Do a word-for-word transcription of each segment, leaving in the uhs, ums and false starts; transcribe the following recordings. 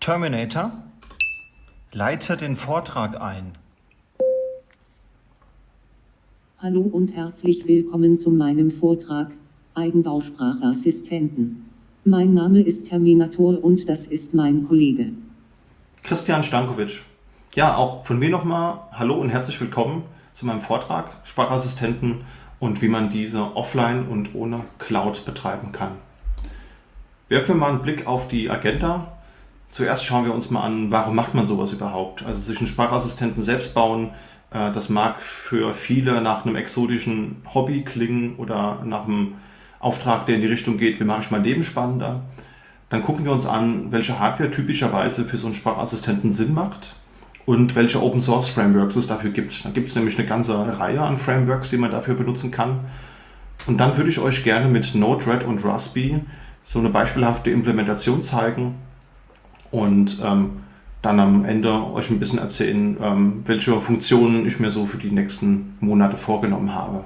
Terminator, leite den Vortrag ein. Hallo und herzlich willkommen zu meinem Vortrag, Eigenbausprachassistenten. Mein Name ist Terminator und das ist mein Kollege Christian Stankovic. Ja, auch von mir nochmal hallo und herzlich willkommen zu meinem Vortrag Sprachassistenten und wie man diese offline und ohne Cloud betreiben kann. Werfen wir mal einen Blick auf die Agenda. Zuerst schauen wir uns mal an, warum macht man sowas überhaupt? Also sich einen Sprachassistenten selbst bauen, äh, das mag für viele nach einem exotischen Hobby klingen oder nach einem Auftrag, der in die Richtung geht, wie mache ich mein Leben spannender. Dann gucken wir uns an, welche Hardware typischerweise für so einen Sprachassistenten Sinn macht und welche Open Source Frameworks es dafür gibt. Da gibt es nämlich eine ganze Reihe an Frameworks, die man dafür benutzen kann. Und dann würde ich euch gerne mit Node-RED und Raspberry so eine beispielhafte Implementation zeigen und ähm, dann am Ende euch ein bisschen erzählen, ähm, welche Funktionen ich mir so für die nächsten Monate vorgenommen habe.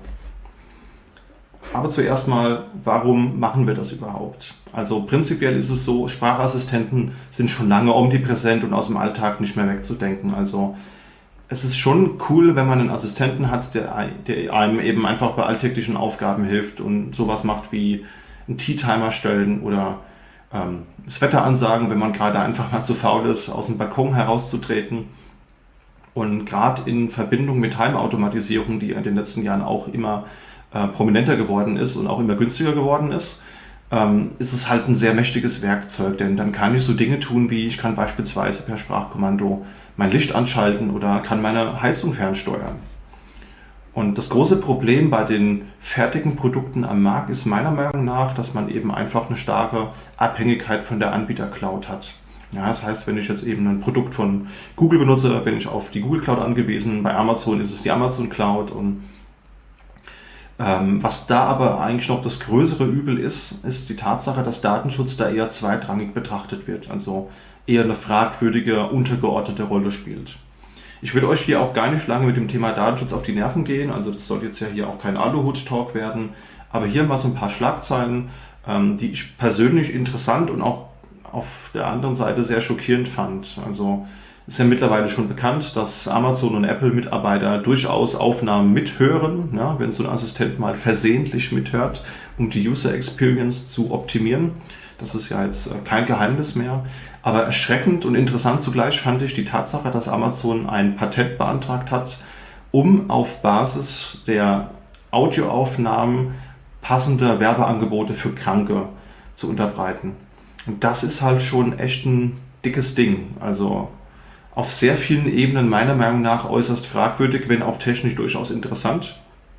Aber zuerst mal, warum machen wir das überhaupt? Also prinzipiell ist es so, Sprachassistenten sind schon lange omnipräsent und aus dem Alltag nicht mehr wegzudenken. Also es ist schon cool, wenn man einen Assistenten hat, der, der einem eben einfach bei alltäglichen Aufgaben hilft und sowas macht wie einen Tea-Timer stellen oder ähm, das Wetter ansagen, wenn man gerade einfach mal zu faul ist, aus dem Balkon herauszutreten. Und gerade in Verbindung mit Heimautomatisierung, die in den letzten Jahren auch immer äh, prominenter geworden ist und auch immer günstiger geworden ist, ähm, ist es halt ein sehr mächtiges Werkzeug, denn dann kann ich so Dinge tun, wie ich kann beispielsweise per Sprachkommando mein Licht anschalten oder kann meine Heizung fernsteuern. Und das große Problem bei den fertigen Produkten am Markt ist meiner Meinung nach, dass man eben einfach eine starke Abhängigkeit von der Anbieter-Cloud hat. Ja, das heißt, wenn ich jetzt eben ein Produkt von Google benutze, bin ich auf die Google Cloud angewiesen. Bei Amazon ist es die Amazon Cloud. Und ähm, was da aber eigentlich noch das größere Übel ist, ist die Tatsache, dass Datenschutz da eher zweitrangig betrachtet wird. Also eher eine fragwürdige, untergeordnete Rolle spielt. Ich will euch hier auch gar nicht lange mit dem Thema Datenschutz auf die Nerven gehen, also das soll jetzt ja hier auch kein Aluhut-Talk werden, aber hier mal so ein paar Schlagzeilen, ähm, die ich persönlich interessant und auch auf der anderen Seite sehr schockierend fand. Also ist ja mittlerweile schon bekannt, dass Amazon und Apple-Mitarbeiter durchaus Aufnahmen mithören, ja, wenn so ein Assistent mal versehentlich mithört, um die User Experience zu optimieren. Das ist ja jetzt kein Geheimnis mehr. Aber erschreckend und interessant zugleich fand ich die Tatsache, dass Amazon ein Patent beantragt hat, um auf Basis der Audioaufnahmen passende Werbeangebote für Kranke zu unterbreiten. Und das ist halt schon echt ein dickes Ding. Also auf sehr vielen Ebenen meiner Meinung nach äußerst fragwürdig, wenn auch technisch durchaus interessant.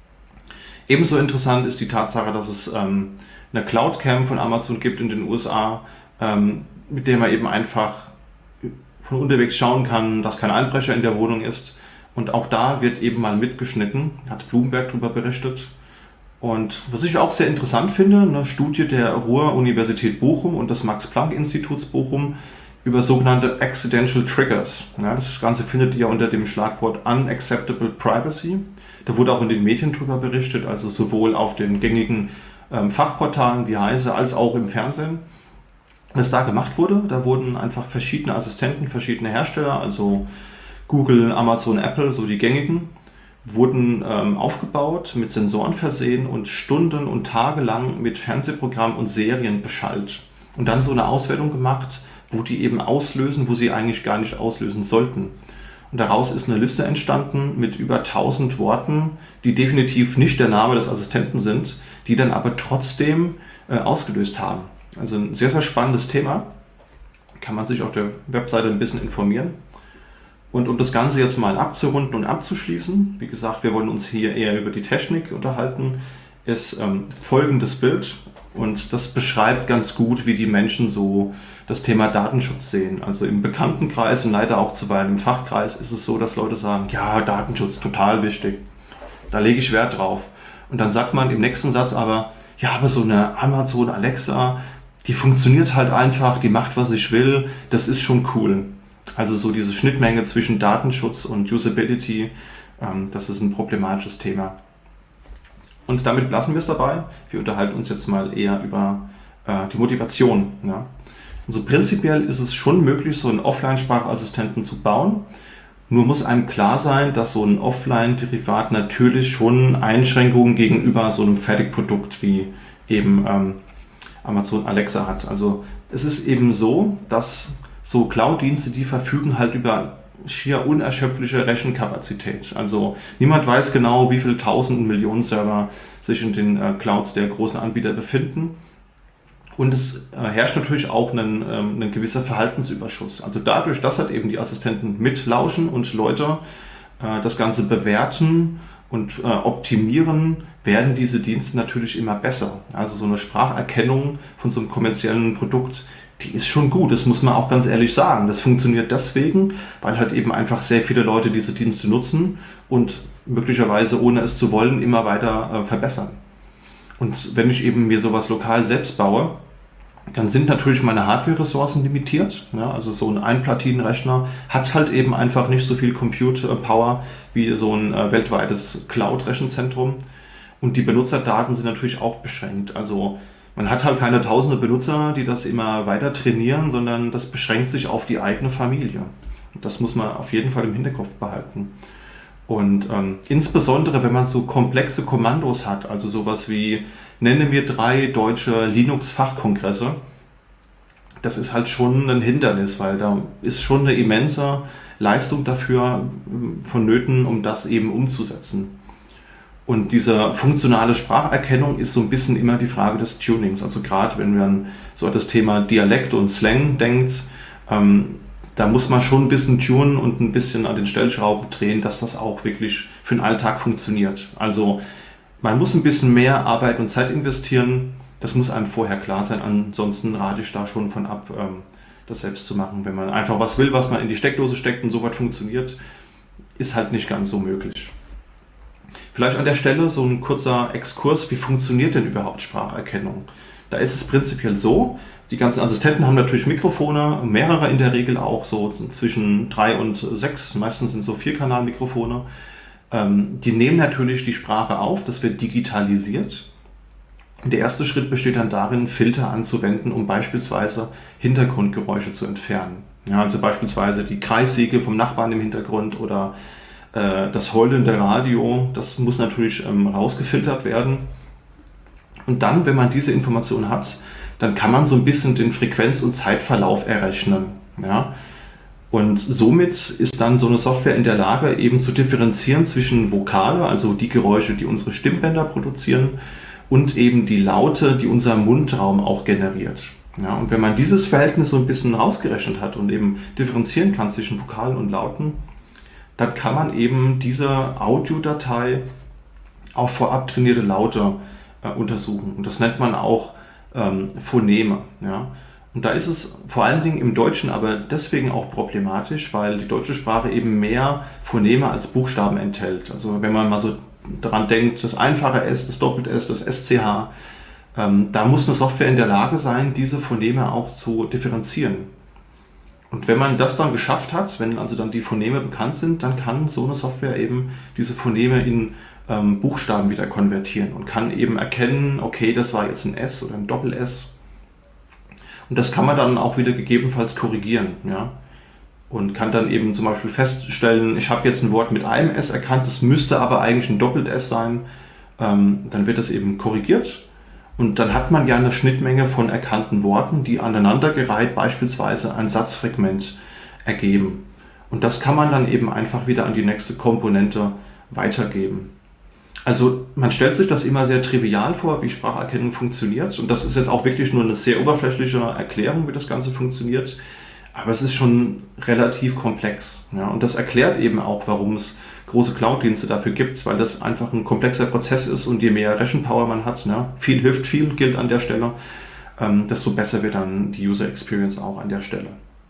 Ebenso interessant ist die Tatsache, dass es ähm, eine Cloud-Cam von Amazon gibt in den U S A, ähm, mit der man eben einfach von unterwegs schauen kann, dass kein Einbrecher in der Wohnung ist. Und auch da wird eben mal mitgeschnitten, hat Bloomberg darüber berichtet. Und was ich auch sehr interessant finde, eine Studie der Ruhr-Universität Bochum und des Max-Planck-Instituts Bochum über sogenannte Accidental Triggers. Ja, das Ganze findet ihr unter dem Schlagwort Unacceptable Privacy. Da wurde auch in den Medien darüber berichtet, also sowohl auf den gängigen ähm, Fachportalen wie Heise als auch im Fernsehen. Was da gemacht wurde, da wurden einfach verschiedene Assistenten, verschiedene Hersteller, also Google, Amazon, Apple, so die gängigen, wurden ähm, aufgebaut, mit Sensoren versehen und stunden- und tagelang mit Fernsehprogrammen und Serien beschallt. Und dann so eine Auswertung gemacht, wo die eben auslösen, wo sie eigentlich gar nicht auslösen sollten. Und daraus ist eine Liste entstanden mit über tausend Worten, die definitiv nicht der Name des Assistenten sind, die dann aber trotzdem äh, ausgelöst haben. Also ein sehr, sehr spannendes Thema. Kann man sich auf der Webseite ein bisschen informieren. Und um das Ganze jetzt mal abzurunden und abzuschließen, wie gesagt, wir wollen uns hier eher über die Technik unterhalten, ist ähm, folgendes Bild. Und das beschreibt ganz gut, wie die Menschen so das Thema Datenschutz sehen. Also im Bekanntenkreis und leider auch zuweilen im Fachkreis ist es so, dass Leute sagen, ja, Datenschutz, total wichtig. Da lege ich Wert drauf. Und dann sagt man im nächsten Satz aber, ja, aber so eine Amazon Alexa, die funktioniert halt einfach, die macht, was ich will, das ist schon cool. Also so diese Schnittmenge zwischen Datenschutz und Usability, ähm, das ist ein problematisches Thema. Und damit lassen wir es dabei. Wir unterhalten uns jetzt mal eher über äh, die Motivation. Ja. Also prinzipiell ist es schon möglich, so einen Offline-Sprachassistenten zu bauen. Nur muss einem klar sein, dass so ein Offline-Derivat natürlich schon Einschränkungen gegenüber so einem Fertigprodukt wie eben ähm, Amazon Alexa hat. Also es ist eben so, dass so Cloud-Dienste, die verfügen halt über schier unerschöpfliche Rechenkapazität. Also niemand weiß genau, wie viele tausend und Millionen Server sich in den äh, Clouds der großen Anbieter befinden. Und es äh, herrscht natürlich auch ein, ähm, ein gewisser Verhaltensüberschuss. Also dadurch, dass halt eben die Assistenten mitlauschen und Leute äh, das Ganze bewerten und äh, optimieren, werden diese Dienste natürlich immer besser. Also so eine Spracherkennung von so einem kommerziellen Produkt, die ist schon gut, das muss man auch ganz ehrlich sagen. Das funktioniert deswegen, weil halt eben einfach sehr viele Leute diese Dienste nutzen und möglicherweise ohne es zu wollen immer weiter äh, verbessern. Und wenn ich eben mir sowas lokal selbst baue, dann sind natürlich meine Hardware-Ressourcen limitiert. Ja, also so ein Einplatinenrechner hat halt eben einfach nicht so viel Compute-Power wie so ein äh, weltweites Cloud-Rechenzentrum. Und die Benutzerdaten sind natürlich auch beschränkt. Also man hat halt keine tausende Benutzer, die das immer weiter trainieren, sondern das beschränkt sich auf die eigene Familie. Und das muss man auf jeden Fall im Hinterkopf behalten. Und ähm, insbesondere, wenn man so komplexe Kommandos hat, also sowas wie, nenne mir drei deutsche Linux-Fachkongresse, das ist halt schon ein Hindernis, weil da ist schon eine immense Leistung dafür vonnöten, um das eben umzusetzen. Und diese funktionale Spracherkennung ist so ein bisschen immer die Frage des Tunings. Also gerade wenn man so an das Thema Dialekt und Slang denkt, ähm, da muss man schon ein bisschen tunen und ein bisschen an den Stellschrauben drehen, dass das auch wirklich für den Alltag funktioniert. Also man muss ein bisschen mehr Arbeit und Zeit investieren. Das muss einem vorher klar sein. Ansonsten rate ich da schon von ab, das selbst zu machen. Wenn man einfach was will, was man in die Steckdose steckt und so weit funktioniert, ist halt nicht ganz so möglich. Vielleicht an der Stelle so ein kurzer Exkurs. Wie funktioniert denn überhaupt Spracherkennung? Da ist es prinzipiell so, die ganzen Assistenten haben natürlich Mikrofone, mehrere in der Regel auch, so zwischen drei und sechs, meistens sind so Vierkanal-Mikrofone. Ähm, die nehmen natürlich die Sprache auf, das wird digitalisiert. Der erste Schritt besteht dann darin, Filter anzuwenden, um beispielsweise Hintergrundgeräusche zu entfernen. Ja, also beispielsweise die Kreissäge vom Nachbarn im Hintergrund oder äh, das heulende Radio, das muss natürlich ähm, rausgefiltert werden. Und dann, wenn man diese Information hat, dann kann man so ein bisschen den Frequenz- und Zeitverlauf errechnen. Ja? Und somit ist dann so eine Software in der Lage, eben zu differenzieren zwischen Vokale, also die Geräusche, die unsere Stimmbänder produzieren, und eben die Laute, die unser Mundraum auch generiert. Ja? Und wenn man dieses Verhältnis so ein bisschen rausgerechnet hat und eben differenzieren kann zwischen Vokalen und Lauten, dann kann man eben diese Audiodatei auf vorab trainierte Laute äh, untersuchen. Und das nennt man auch ähm, Phoneme. Ja? Und da ist es vor allen Dingen im Deutschen aber deswegen auch problematisch, weil die deutsche Sprache eben mehr Phoneme als Buchstaben enthält. Also wenn man mal so daran denkt, das einfache S, das Doppel-S, das S C H, ähm, da muss eine Software in der Lage sein, diese Phoneme auch zu differenzieren. Und wenn man das dann geschafft hat, wenn also dann die Phoneme bekannt sind, dann kann so eine Software eben diese Phoneme in ähm, Buchstaben wieder konvertieren und kann eben erkennen, okay, das war jetzt ein S oder ein Doppel-S. Und das kann man dann auch wieder gegebenenfalls korrigieren. Ja? Und kann dann eben zum Beispiel feststellen, ich habe jetzt ein Wort mit einem S erkannt, das müsste aber eigentlich ein Doppelt-S sein. Ähm, dann wird das eben korrigiert. Und dann hat man ja eine Schnittmenge von erkannten Worten, die aneinandergereiht beispielsweise ein Satzfragment ergeben. Und das kann man dann eben einfach wieder an die nächste Komponente weitergeben. Also man stellt sich das immer sehr trivial vor, wie Spracherkennung funktioniert. Und das ist jetzt auch wirklich nur eine sehr oberflächliche Erklärung, wie das Ganze funktioniert. Aber es ist schon relativ komplex. Ja? Und das erklärt eben auch, warum es große Cloud-Dienste dafür gibt, weil das einfach ein komplexer Prozess ist und je mehr Rechenpower man hat, ne, viel hilft viel, gilt an der Stelle, ähm, desto besser wird dann die User Experience auch an der Stelle.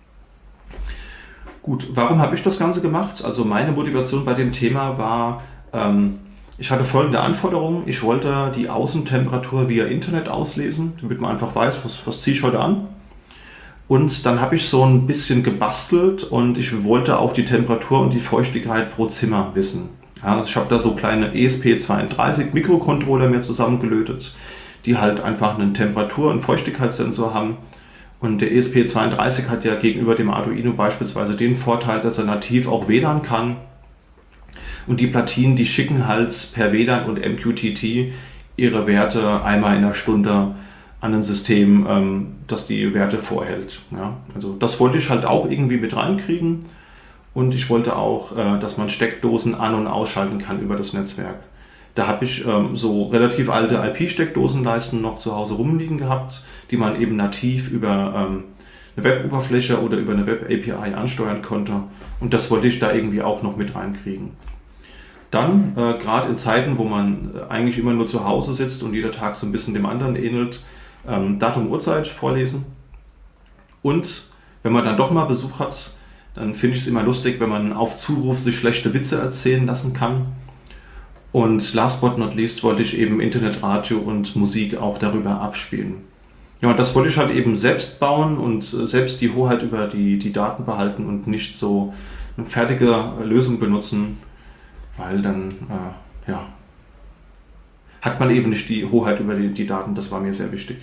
Gut, warum habe ich das Ganze gemacht? Also meine Motivation bei dem Thema war, ähm, ich hatte folgende Anforderungen. Ich wollte die Außentemperatur via Internet auslesen, damit man einfach weiß, was, was ziehe ich heute an. Und dann habe ich so ein bisschen gebastelt und ich wollte auch die Temperatur und die Feuchtigkeit pro Zimmer wissen. Ja, also ich habe da so kleine E S P zweiunddreißig Mikrocontroller mir zusammengelötet, die halt einfach einen Temperatur- und Feuchtigkeitssensor haben. Und der E S P zweiunddreißig hat ja gegenüber dem Arduino beispielsweise den Vorteil, dass er nativ auch W L A N kann. Und die Platinen, die schicken halt per W L A N und M Q T T ihre Werte einmal in der Stunde an ein System, ähm, das die Werte vorhält. Ja, also das wollte ich halt auch irgendwie mit reinkriegen. Und ich wollte auch, äh, dass man Steckdosen an- und ausschalten kann über das Netzwerk. Da habe ich ähm, so relativ alte I P-Steckdosenleisten noch zu Hause rumliegen gehabt, die man eben nativ über ähm, eine Web-Oberfläche oder über eine Web-A P I ansteuern konnte. Und das wollte ich da irgendwie auch noch mit reinkriegen. Dann, äh, gerade in Zeiten, wo man eigentlich immer nur zu Hause sitzt und jeder Tag so ein bisschen dem anderen ähnelt, ähm, Datum, Uhrzeit vorlesen. Und wenn man dann doch mal Besuch hat, dann finde ich es immer lustig, wenn man auf Zuruf sich schlechte Witze erzählen lassen kann. Und last but not least wollte ich eben Internetradio und Musik auch darüber abspielen. Ja, und das wollte ich halt eben selbst bauen und selbst die Hoheit über die, die Daten behalten und nicht so eine fertige Lösung benutzen, weil dann, äh, ja, hat man eben nicht die Hoheit über die, die Daten, das war mir sehr wichtig.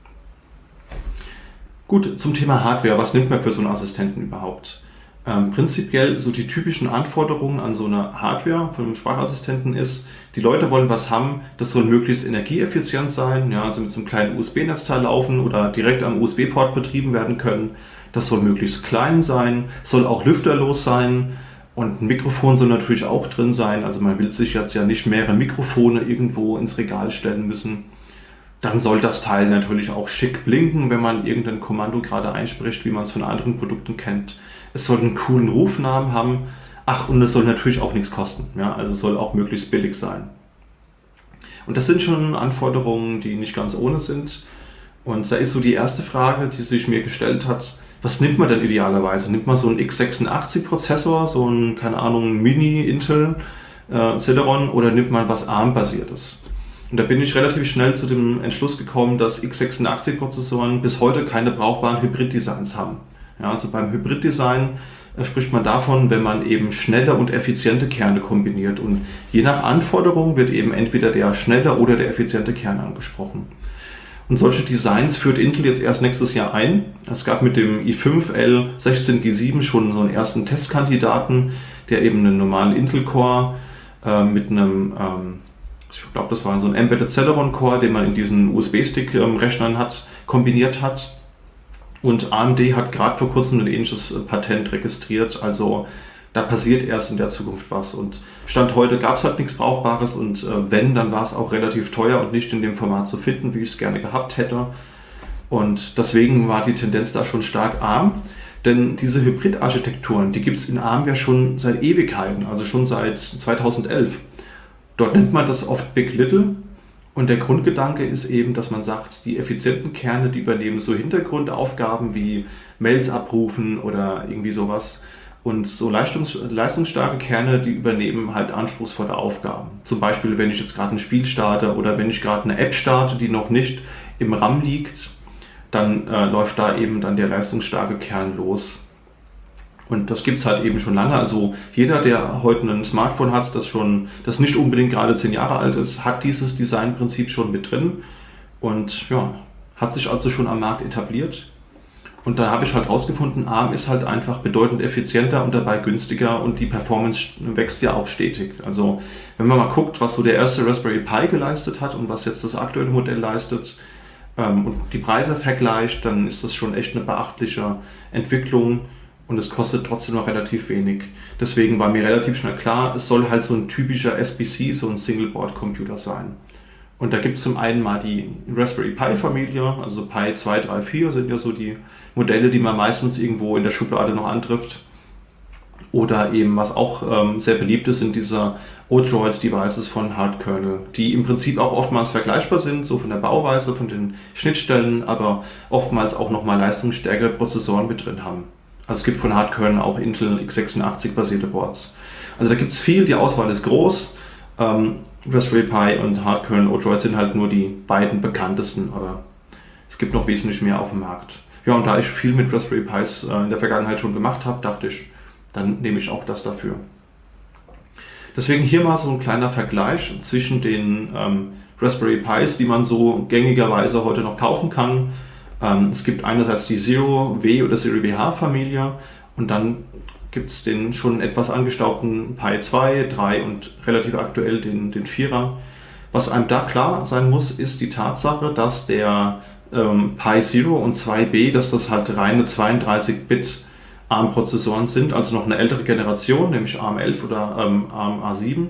Gut, zum Thema Hardware, was nimmt man für so einen Assistenten überhaupt? Ähm, prinzipiell so die typischen Anforderungen an so eine Hardware von einem Sprachassistenten ist, die Leute wollen was haben, das soll möglichst energieeffizient sein, ja, also mit so einem kleinen U S B-Netzteil laufen oder direkt am U S B-Port betrieben werden können. Das soll möglichst klein sein, soll auch lüfterlos sein und ein Mikrofon soll natürlich auch drin sein. Also man will sich jetzt ja nicht mehrere Mikrofone irgendwo ins Regal stellen müssen. Dann soll das Teil natürlich auch schick blinken, wenn man irgendein Kommando gerade einspricht, wie man es von anderen Produkten kennt. Es soll einen coolen Rufnamen haben. Ach, und es soll natürlich auch nichts kosten. Ja, also es soll auch möglichst billig sein. Und das sind schon Anforderungen, die nicht ganz ohne sind. Und da ist so die erste Frage, die sich mir gestellt hat, was nimmt man denn idealerweise? Nimmt man so einen x sechsundachtzig Prozessor, so einen, keine Ahnung, Mini-Intel äh, Celeron oder nimmt man was ARM-basiertes? Und da bin ich relativ schnell zu dem Entschluss gekommen, dass x sechsundachtzig Prozessoren bis heute keine brauchbaren Hybrid-Designs haben. Ja, also beim Hybrid-Design äh, spricht man davon, wenn man eben schnelle und effiziente Kerne kombiniert. Und je nach Anforderung wird eben entweder der schnelle oder der effiziente Kern angesprochen. Und solche Designs führt Intel jetzt erst nächstes Jahr ein. Es gab mit dem i fünf L sechzehn G sieben schon so einen ersten Testkandidaten, der eben einen normalen Intel-Core äh, mit einem, ähm, ich glaube, das war so ein Embedded Celeron-Core, den man in diesen U S B-Stick-Rechnern ähm, hat, kombiniert hat. Und A M D hat gerade vor kurzem ein ähnliches Patent registriert. Also da passiert erst in der Zukunft was. Und Stand heute gab es halt nichts Brauchbares und äh, wenn, dann war es auch relativ teuer und nicht in dem Format zu finden, wie ich es gerne gehabt hätte. Und deswegen war die Tendenz da schon stark ARM. Denn diese Hybrid-Architekturen, die gibt es in ARM ja schon seit Ewigkeiten, also schon seit zweitausendelf. Dort nennt man das oft Big Little. Und der Grundgedanke ist eben, dass man sagt, die effizienten Kerne, die übernehmen so Hintergrundaufgaben wie Mails abrufen oder irgendwie sowas. Und so leistungs leistungsstarke Kerne, die übernehmen halt anspruchsvolle Aufgaben. Zum Beispiel, wenn ich jetzt gerade ein Spiel starte oder wenn ich gerade eine App starte, die noch nicht im RAM liegt, dann äh, läuft da eben dann der leistungsstarke Kern los. Und das gibt es halt eben schon lange. Also jeder, der heute ein Smartphone hat, das schon, das nicht unbedingt gerade zehn Jahre alt ist, hat dieses Designprinzip schon mit drin und ja, hat sich also schon am Markt etabliert. Und dann habe ich halt rausgefunden, ARM ist halt einfach bedeutend effizienter und dabei günstiger und die Performance wächst ja auch stetig. Also wenn man mal guckt, was so der erste Raspberry Pi geleistet hat und was jetzt das aktuelle Modell leistet ähm, und die Preise vergleicht, dann ist das schon echt eine beachtliche Entwicklung. Und es kostet trotzdem noch relativ wenig. Deswegen war mir relativ schnell klar, es soll halt so ein typischer S B C, so ein Single-Board-Computer sein. Und da gibt es zum einen mal die Raspberry Pi-Familie, also Pi zwei, drei, vier sind ja so die Modelle, die man meistens irgendwo in der Schublade noch antrifft. Oder eben, was auch ähm, sehr beliebt ist, sind diese Odroid-Devices von Hardkernel, die im Prinzip auch oftmals vergleichbar sind, so von der Bauweise, von den Schnittstellen, aber oftmals auch nochmal leistungsstärkere Prozessoren mit drin haben. Also es gibt von Hardkernel auch Intel x sechsundachtzig basierte Boards. Also da gibt es viel, die Auswahl ist groß. Ähm, Raspberry Pi und Hardkernel Odroid sind halt nur die beiden bekanntesten, aber es gibt noch wesentlich mehr auf dem Markt. Ja, und da ich viel mit Raspberry Pis äh, in der Vergangenheit schon gemacht habe, dachte ich, dann nehme ich auch das dafür. Deswegen hier mal so ein kleiner Vergleich zwischen den ähm, Raspberry Pis, die man so gängigerweise heute noch kaufen kann, Ähm, es gibt einerseits die Zero W oder Zero W H Familie und dann gibt es den schon etwas angestaubten Pi zwei, drei und relativ aktuell den, den vierer. Was einem da klar sein muss, ist die Tatsache, dass der ähm, Pi Zero und zwei B, dass das halt reine zweiunddreißig Bit ARM-Prozessoren sind, also noch eine ältere Generation, nämlich ARM elf oder ähm, ARM A sieben.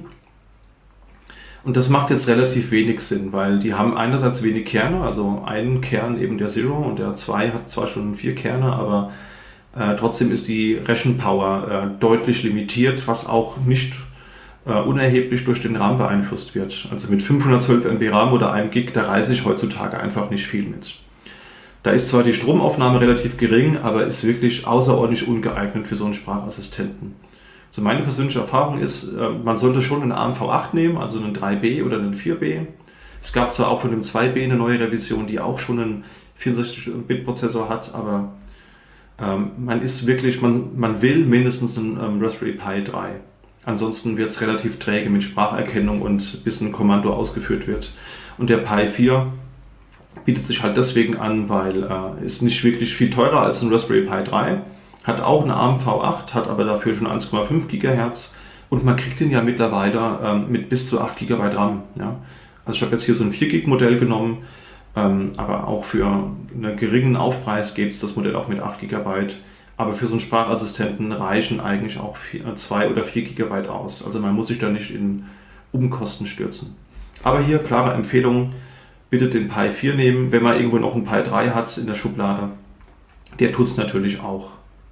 Und das macht jetzt relativ wenig Sinn, weil die haben einerseits wenig Kerne, also einen Kern eben der Zero und der zwei hat zwar schon vier Kerne, aber äh, trotzdem ist die Rechenpower äh, deutlich limitiert, was auch nicht äh, unerheblich durch den RAM beeinflusst wird. Also mit fünfhundertzwölf Megabyte RAM oder einem Gig, da reise ich heutzutage einfach nicht viel mit. Da ist zwar die Stromaufnahme relativ gering, aber ist wirklich außerordentlich ungeeignet für so einen Sprachassistenten. Also meine persönliche Erfahrung ist, man sollte schon einen ARM V acht nehmen, also einen drei B oder einen vier B. Es gab zwar auch von dem zwei B eine neue Revision, die auch schon einen vierundsechzig Bit Prozessor hat, aber ähm, man ist wirklich, man, man will mindestens einen ähm, Raspberry Pi drei. Ansonsten wird es relativ träge mit Spracherkennung und bis ein Kommando ausgeführt wird. Und der Pi vier bietet sich halt deswegen an, weil äh, ist nicht wirklich viel teurer als ein Raspberry Pi drei. Hat auch eine ARM V acht, hat aber dafür schon eins Komma fünf Gigahertz und man kriegt den ja mittlerweile ähm, mit bis zu acht Gigabyte RAM. Ja? Also ich habe jetzt hier so ein vier Gig Modell genommen, ähm, aber auch für einen geringen Aufpreis gibt es das Modell auch mit acht Gigabyte. Aber für so einen Sprachassistenten reichen eigentlich auch zwei oder vier Gigabyte aus. Also man muss sich da nicht in Umkosten stürzen. Aber hier klare Empfehlung, bitte den Pi vier nehmen, wenn man irgendwo noch einen Pi drei hat in der Schublade. Der tut es natürlich auch.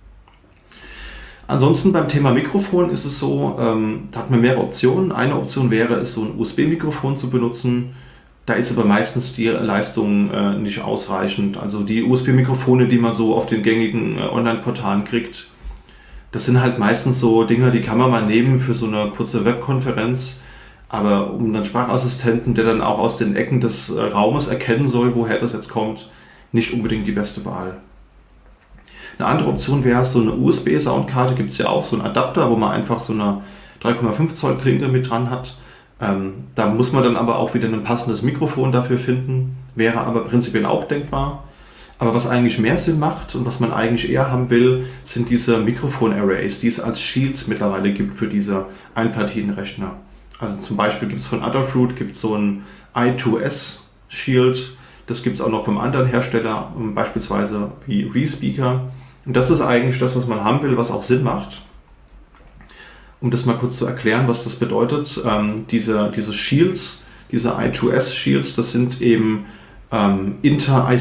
Ansonsten beim Thema Mikrofon ist es so, ähm, da hat man mehrere Optionen. Eine Option wäre es, so ein U S B-Mikrofon zu benutzen. Da ist aber meistens die Leistung äh, nicht ausreichend. Also die U S B-Mikrofone, die man so auf den gängigen äh, Online-Portalen kriegt, das sind halt meistens so Dinger, die kann man mal nehmen für so eine kurze Webkonferenz. Aber um einen Sprachassistenten, der dann auch aus den Ecken des äh, Raumes erkennen soll, woher das jetzt kommt, nicht unbedingt die beste Wahl. Eine andere Option wäre so eine U S B-Soundkarte, gibt es ja auch, so einen Adapter, wo man einfach so eine drei Komma fünf Zoll Klinke mit dran hat. Ähm, da muss man dann aber auch wieder ein passendes Mikrofon dafür finden, wäre aber prinzipiell auch denkbar. Aber was eigentlich mehr Sinn macht und was man eigentlich eher haben will, sind diese Mikrofon-Arrays, die es als Shields mittlerweile gibt für diese Einpartienrechner. Also zum Beispiel gibt es von Adafruit gibt so ein I zwei S Shield, das gibt es auch noch vom anderen Hersteller, beispielsweise wie Respeaker. Und das ist eigentlich das, was man haben will, was auch Sinn macht. Um das mal kurz zu erklären, was das bedeutet, ähm, diese, diese Shields, diese I zwei S Shields, das sind eben ähm, Inter-I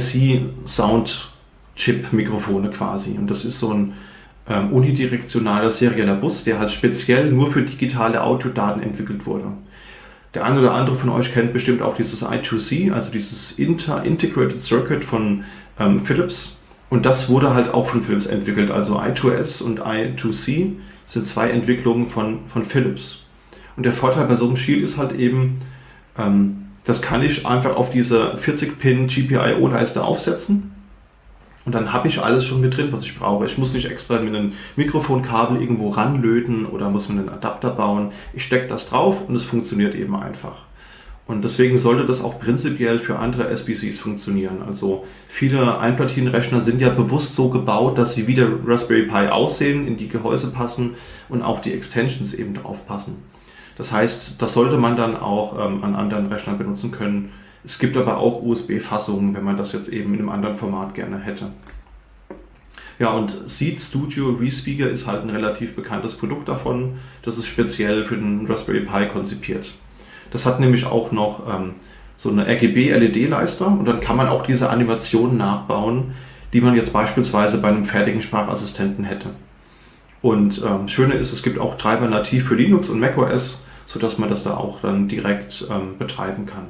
C-Sound-Chip-Mikrofone quasi. Und das ist so ein ähm, unidirektionaler serieller Bus, der halt speziell nur für digitale Audiodaten entwickelt wurde. Der eine oder andere von euch kennt bestimmt auch dieses I zwei C, also dieses Inter Integrated Circuit von ähm, Philips. Und das wurde halt auch von Philips entwickelt. Also I zwei S und I zwei C sind zwei Entwicklungen von, von Philips. Und der Vorteil bei so einem Shield ist halt eben, ähm, das kann ich einfach auf diese vierzig Pin G P I O-Leiste aufsetzen. Und dann habe ich alles schon mit drin, was ich brauche. Ich muss nicht extra mit einem Mikrofonkabel irgendwo ranlöten oder muss mir einen Adapter bauen. Ich stecke das drauf und es funktioniert eben einfach. Und deswegen sollte das auch prinzipiell für andere S B Cs funktionieren. Also viele Einplatinenrechner sind ja bewusst so gebaut, dass sie wie der Raspberry Pi aussehen, in die Gehäuse passen und auch die Extensions eben drauf passen. Das heißt, das sollte man dann auch ähm, an anderen Rechnern benutzen können. Es gibt aber auch U S B-Fassungen, wenn man das jetzt eben in einem anderen Format gerne hätte. Ja, und Seeed Studio Respeaker ist halt ein relativ bekanntes Produkt davon. Das ist speziell für den Raspberry Pi konzipiert. Das hat nämlich auch noch ähm, so eine R G B-L E D-Leiste und dann kann man auch diese Animationen nachbauen, die man jetzt beispielsweise bei einem fertigen Sprachassistenten hätte. Und ähm, das Schöne ist, es gibt auch Treiber nativ für Linux und macOS, sodass man das da auch dann direkt ähm, betreiben kann.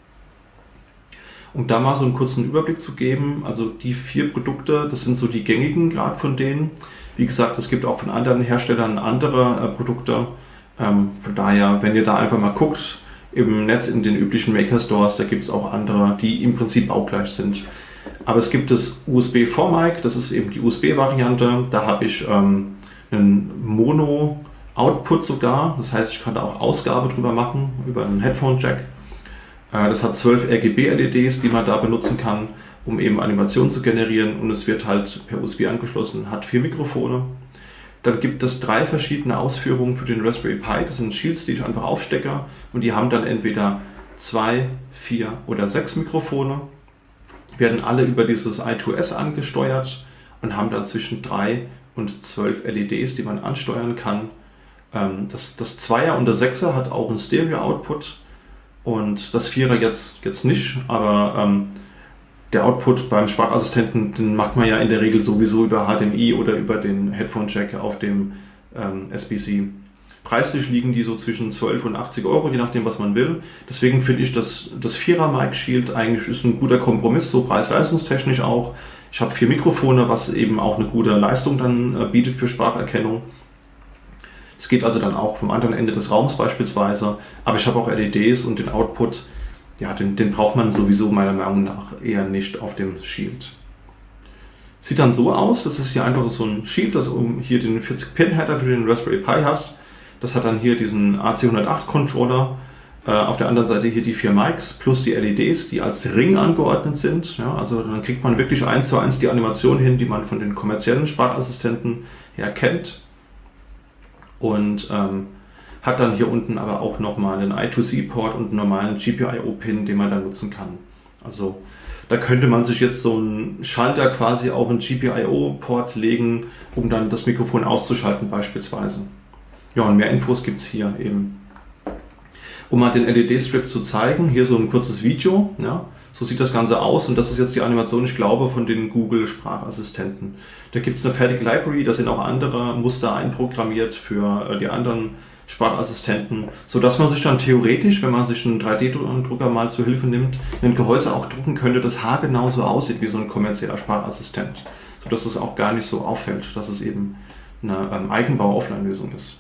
Um da mal so einen kurzen Überblick zu geben, also die vier Produkte, das sind so die gängigen gerade von denen. Wie gesagt, es gibt auch von anderen Herstellern andere äh, Produkte. Ähm, von daher, wenn ihr da einfach mal guckt, im Netz in den üblichen Maker Stores, da gibt es auch andere, die im Prinzip auch gleich sind. Aber es gibt das U S B vier Mic, das ist eben die U S B-Variante. Da habe ich ähm, einen Mono-Output sogar, das heißt, ich kann da auch Ausgabe drüber machen, über einen Headphone-Jack. Das hat zwölf R G B-L E Ds, die man da benutzen kann, um eben Animationen zu generieren, und es wird halt per U S B angeschlossen, hat vier Mikrofone. Dann gibt es drei verschiedene Ausführungen für den Raspberry Pi. Das sind Shields, die ich einfach aufstecke, und die haben dann entweder zwei, vier oder sechs Mikrofone, werden alle über dieses I zwei S angesteuert und haben dann zwischen drei und zwölf L E Ds, die man ansteuern kann. Das, das Zweier und das Sechser hat auch einen Stereo-Output und das Vierer jetzt, jetzt nicht, aber ähm, der Output beim Sprachassistenten, den macht man ja in der Regel sowieso über H D M I oder über den Headphone-Jack auf dem ähm, S B C. Preislich liegen die so zwischen zwölf und achtzig Euro, je nachdem, was man will. Deswegen finde ich, dass das Vierer Mic Shield eigentlich ist ein guter Kompromiss, so preis-leistungstechnisch auch. Ich habe vier Mikrofone, was eben auch eine gute Leistung dann äh, bietet für Spracherkennung. Es geht also dann auch vom anderen Ende des Raums beispielsweise, aber ich habe auch L E Ds und den Output, ja, den, den braucht man sowieso meiner Meinung nach eher nicht auf dem Shield. Sieht dann so aus, das ist hier einfach so ein Shield, das um hier den vierzig Pin Header für den Raspberry Pi hat. Das hat dann hier diesen A C hundertacht Controller, äh, auf der anderen Seite hier die vier Mics plus die L E Ds, die als Ring angeordnet sind. Ja, also dann kriegt man wirklich eins zu eins die Animation hin, die man von den kommerziellen Sprachassistenten her kennt. Und ähm, hat dann hier unten aber auch nochmal einen I zwei C Port und einen normalen G P I O-Pin, den man dann nutzen kann. Also da könnte man sich jetzt so einen Schalter quasi auf einen G P I O-Port legen, um dann das Mikrofon auszuschalten beispielsweise. Ja, und mehr Infos gibt es hier eben. Um mal den L E D-Strip zu zeigen, hier so ein kurzes Video. Ja, so sieht das Ganze aus, und das ist jetzt die Animation, ich glaube, von den Google-Sprachassistenten. Da gibt es eine fertige Library, da sind auch andere Muster einprogrammiert für die anderen Sprachassistenten, sodass man sich dann theoretisch, wenn man sich einen drei D-Drucker mal zur Hilfe nimmt, ein Gehäuse auch drucken könnte, das haargenau so aussieht wie so ein kommerzieller Sprachassistent. Sodass es auch gar nicht so auffällt, dass es eben eine ähm, Eigenbau-Offline-Lösung ist.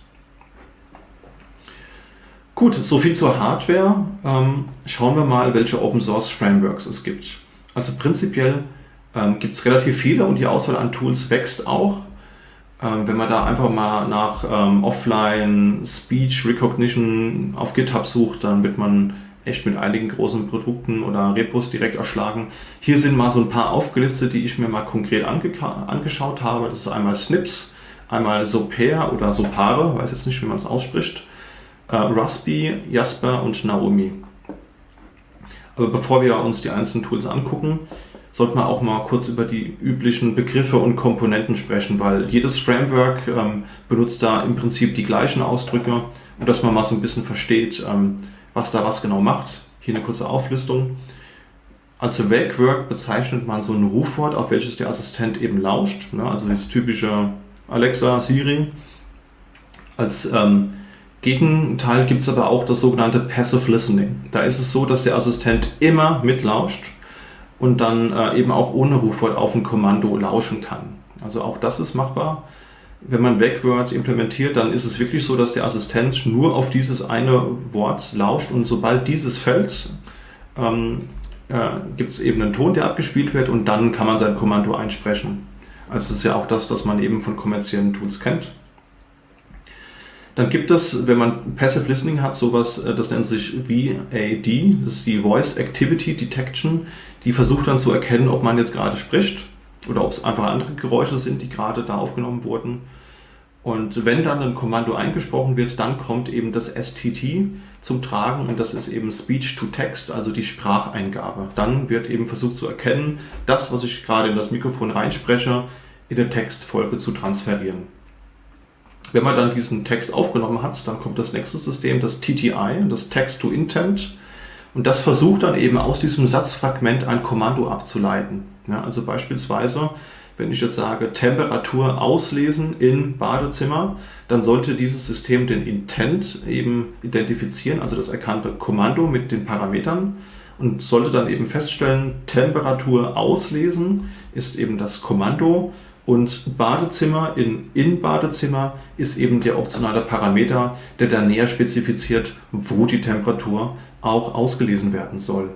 Gut, soviel zur Hardware. Ähm, schauen wir mal, welche Open-Source-Frameworks es gibt. Also prinzipiell ähm, gibt es relativ viele, und die Auswahl an Tools wächst auch. Ähm, wenn man da einfach mal nach ähm, Offline Speech Recognition auf GitHub sucht, dann wird man echt mit einigen großen Produkten oder Repos direkt erschlagen. Hier sind mal so ein paar aufgelistet, die ich mir mal konkret ange angeschaut habe. Das ist einmal Snips, einmal Sopare oder Sopare, weiß jetzt nicht, wie man es ausspricht. Uh, Raspi, Jasper und Naomi. Aber bevor wir uns die einzelnen Tools angucken, sollten wir auch mal kurz über die üblichen Begriffe und Komponenten sprechen, weil jedes Framework ähm, benutzt da im Prinzip die gleichen Ausdrücke, und dass man mal so ein bisschen versteht, ähm, was da was genau macht. Hier eine kurze Auflistung. Als Wake-Work bezeichnet man so ein Rufwort, auf welches der Assistent eben lauscht, ne? Also das typische Alexa, Siri. Als ähm, Gegenteil gibt es aber auch das sogenannte Passive Listening. Da ist es so, dass der Assistent immer mitlauscht und dann äh, eben auch ohne Rufwort auf ein Kommando lauschen kann. Also auch das ist machbar. Wenn man Wake-Word implementiert, dann ist es wirklich so, dass der Assistent nur auf dieses eine Wort lauscht, und sobald dieses fällt, ähm, äh, gibt es eben einen Ton, der abgespielt wird, und dann kann man sein Kommando einsprechen. Also es ist ja auch das, was man eben von kommerziellen Tools kennt. Dann gibt es, wenn man Passive Listening hat, sowas, das nennt sich V A D, das ist die Voice Activity Detection. Die versucht dann zu erkennen, ob man jetzt gerade spricht oder ob es einfach andere Geräusche sind, die gerade da aufgenommen wurden. Und wenn dann ein Kommando eingesprochen wird, dann kommt eben das S T T zum Tragen, und das ist eben Speech to Text, also die Spracheingabe. Dann wird eben versucht zu erkennen, das, was ich gerade in das Mikrofon reinspreche, in eine Textfolge zu transferieren. Wenn man dann diesen Text aufgenommen hat, dann kommt das nächste System, das T T I, das Text to Intent, und das versucht dann eben aus diesem Satzfragment ein Kommando abzuleiten. Ja, also beispielsweise, wenn ich jetzt sage, Temperatur auslesen in Badezimmer, dann sollte dieses System den Intent eben identifizieren, also das erkannte Kommando mit den Parametern, und sollte dann eben feststellen, Temperatur auslesen ist eben das Kommando, und Badezimmer in, in Badezimmer ist eben der optionale Parameter, der dann näher spezifiziert, wo die Temperatur auch ausgelesen werden soll.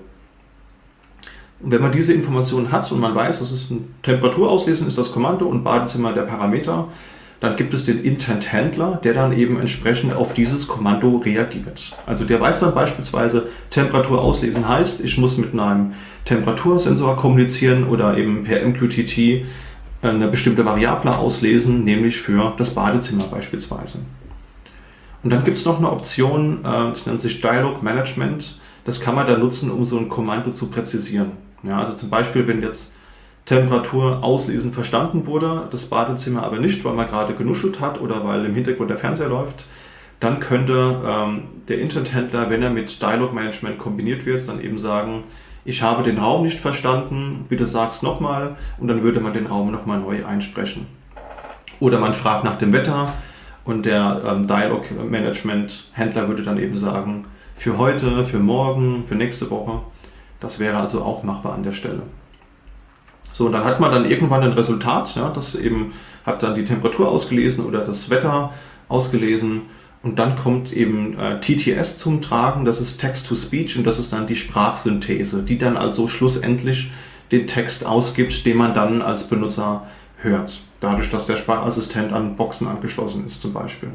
Und wenn man diese Information hat und man weiß, das ist ein Temperatur auslesen, ist das Kommando, und Badezimmer der Parameter, Dann gibt es den Intent-Händler, der dann eben entsprechend auf dieses Kommando reagiert. Also der weiß dann beispielsweise, Temperatur auslesen heißt, ich muss mit einem Temperatursensor kommunizieren oder eben per M Q T T eine bestimmte Variable auslesen, nämlich für das Badezimmer beispielsweise. Und dann gibt es noch eine Option, das nennt sich Dialog Management. Das kann man dann nutzen, um so ein Kommando zu präzisieren. Ja, also zum Beispiel, wenn jetzt Temperatur auslesen verstanden wurde, das Badezimmer aber nicht, weil man gerade genuschelt hat oder weil im Hintergrund der Fernseher läuft, dann könnte ähm, der Intent-Händler, wenn er mit Dialog Management kombiniert wird, dann eben sagen, ich habe den Raum nicht verstanden, bitte sag's nochmal, und dann würde man den Raum nochmal neu einsprechen. Oder man fragt nach dem Wetter und der ähm, Dialog Management-Händler würde dann eben sagen, für heute, für morgen, für nächste Woche. Das wäre also auch machbar an der Stelle. So, und dann hat man dann irgendwann ein Resultat, ja, das eben hat dann die Temperatur ausgelesen oder das Wetter ausgelesen, und dann kommt eben äh, T T S zum Tragen, das ist Text-to-Speech, und das ist dann die Sprachsynthese, die dann also schlussendlich den Text ausgibt, den man dann als Benutzer hört, dadurch, dass der Sprachassistent an Boxen angeschlossen ist zum Beispiel.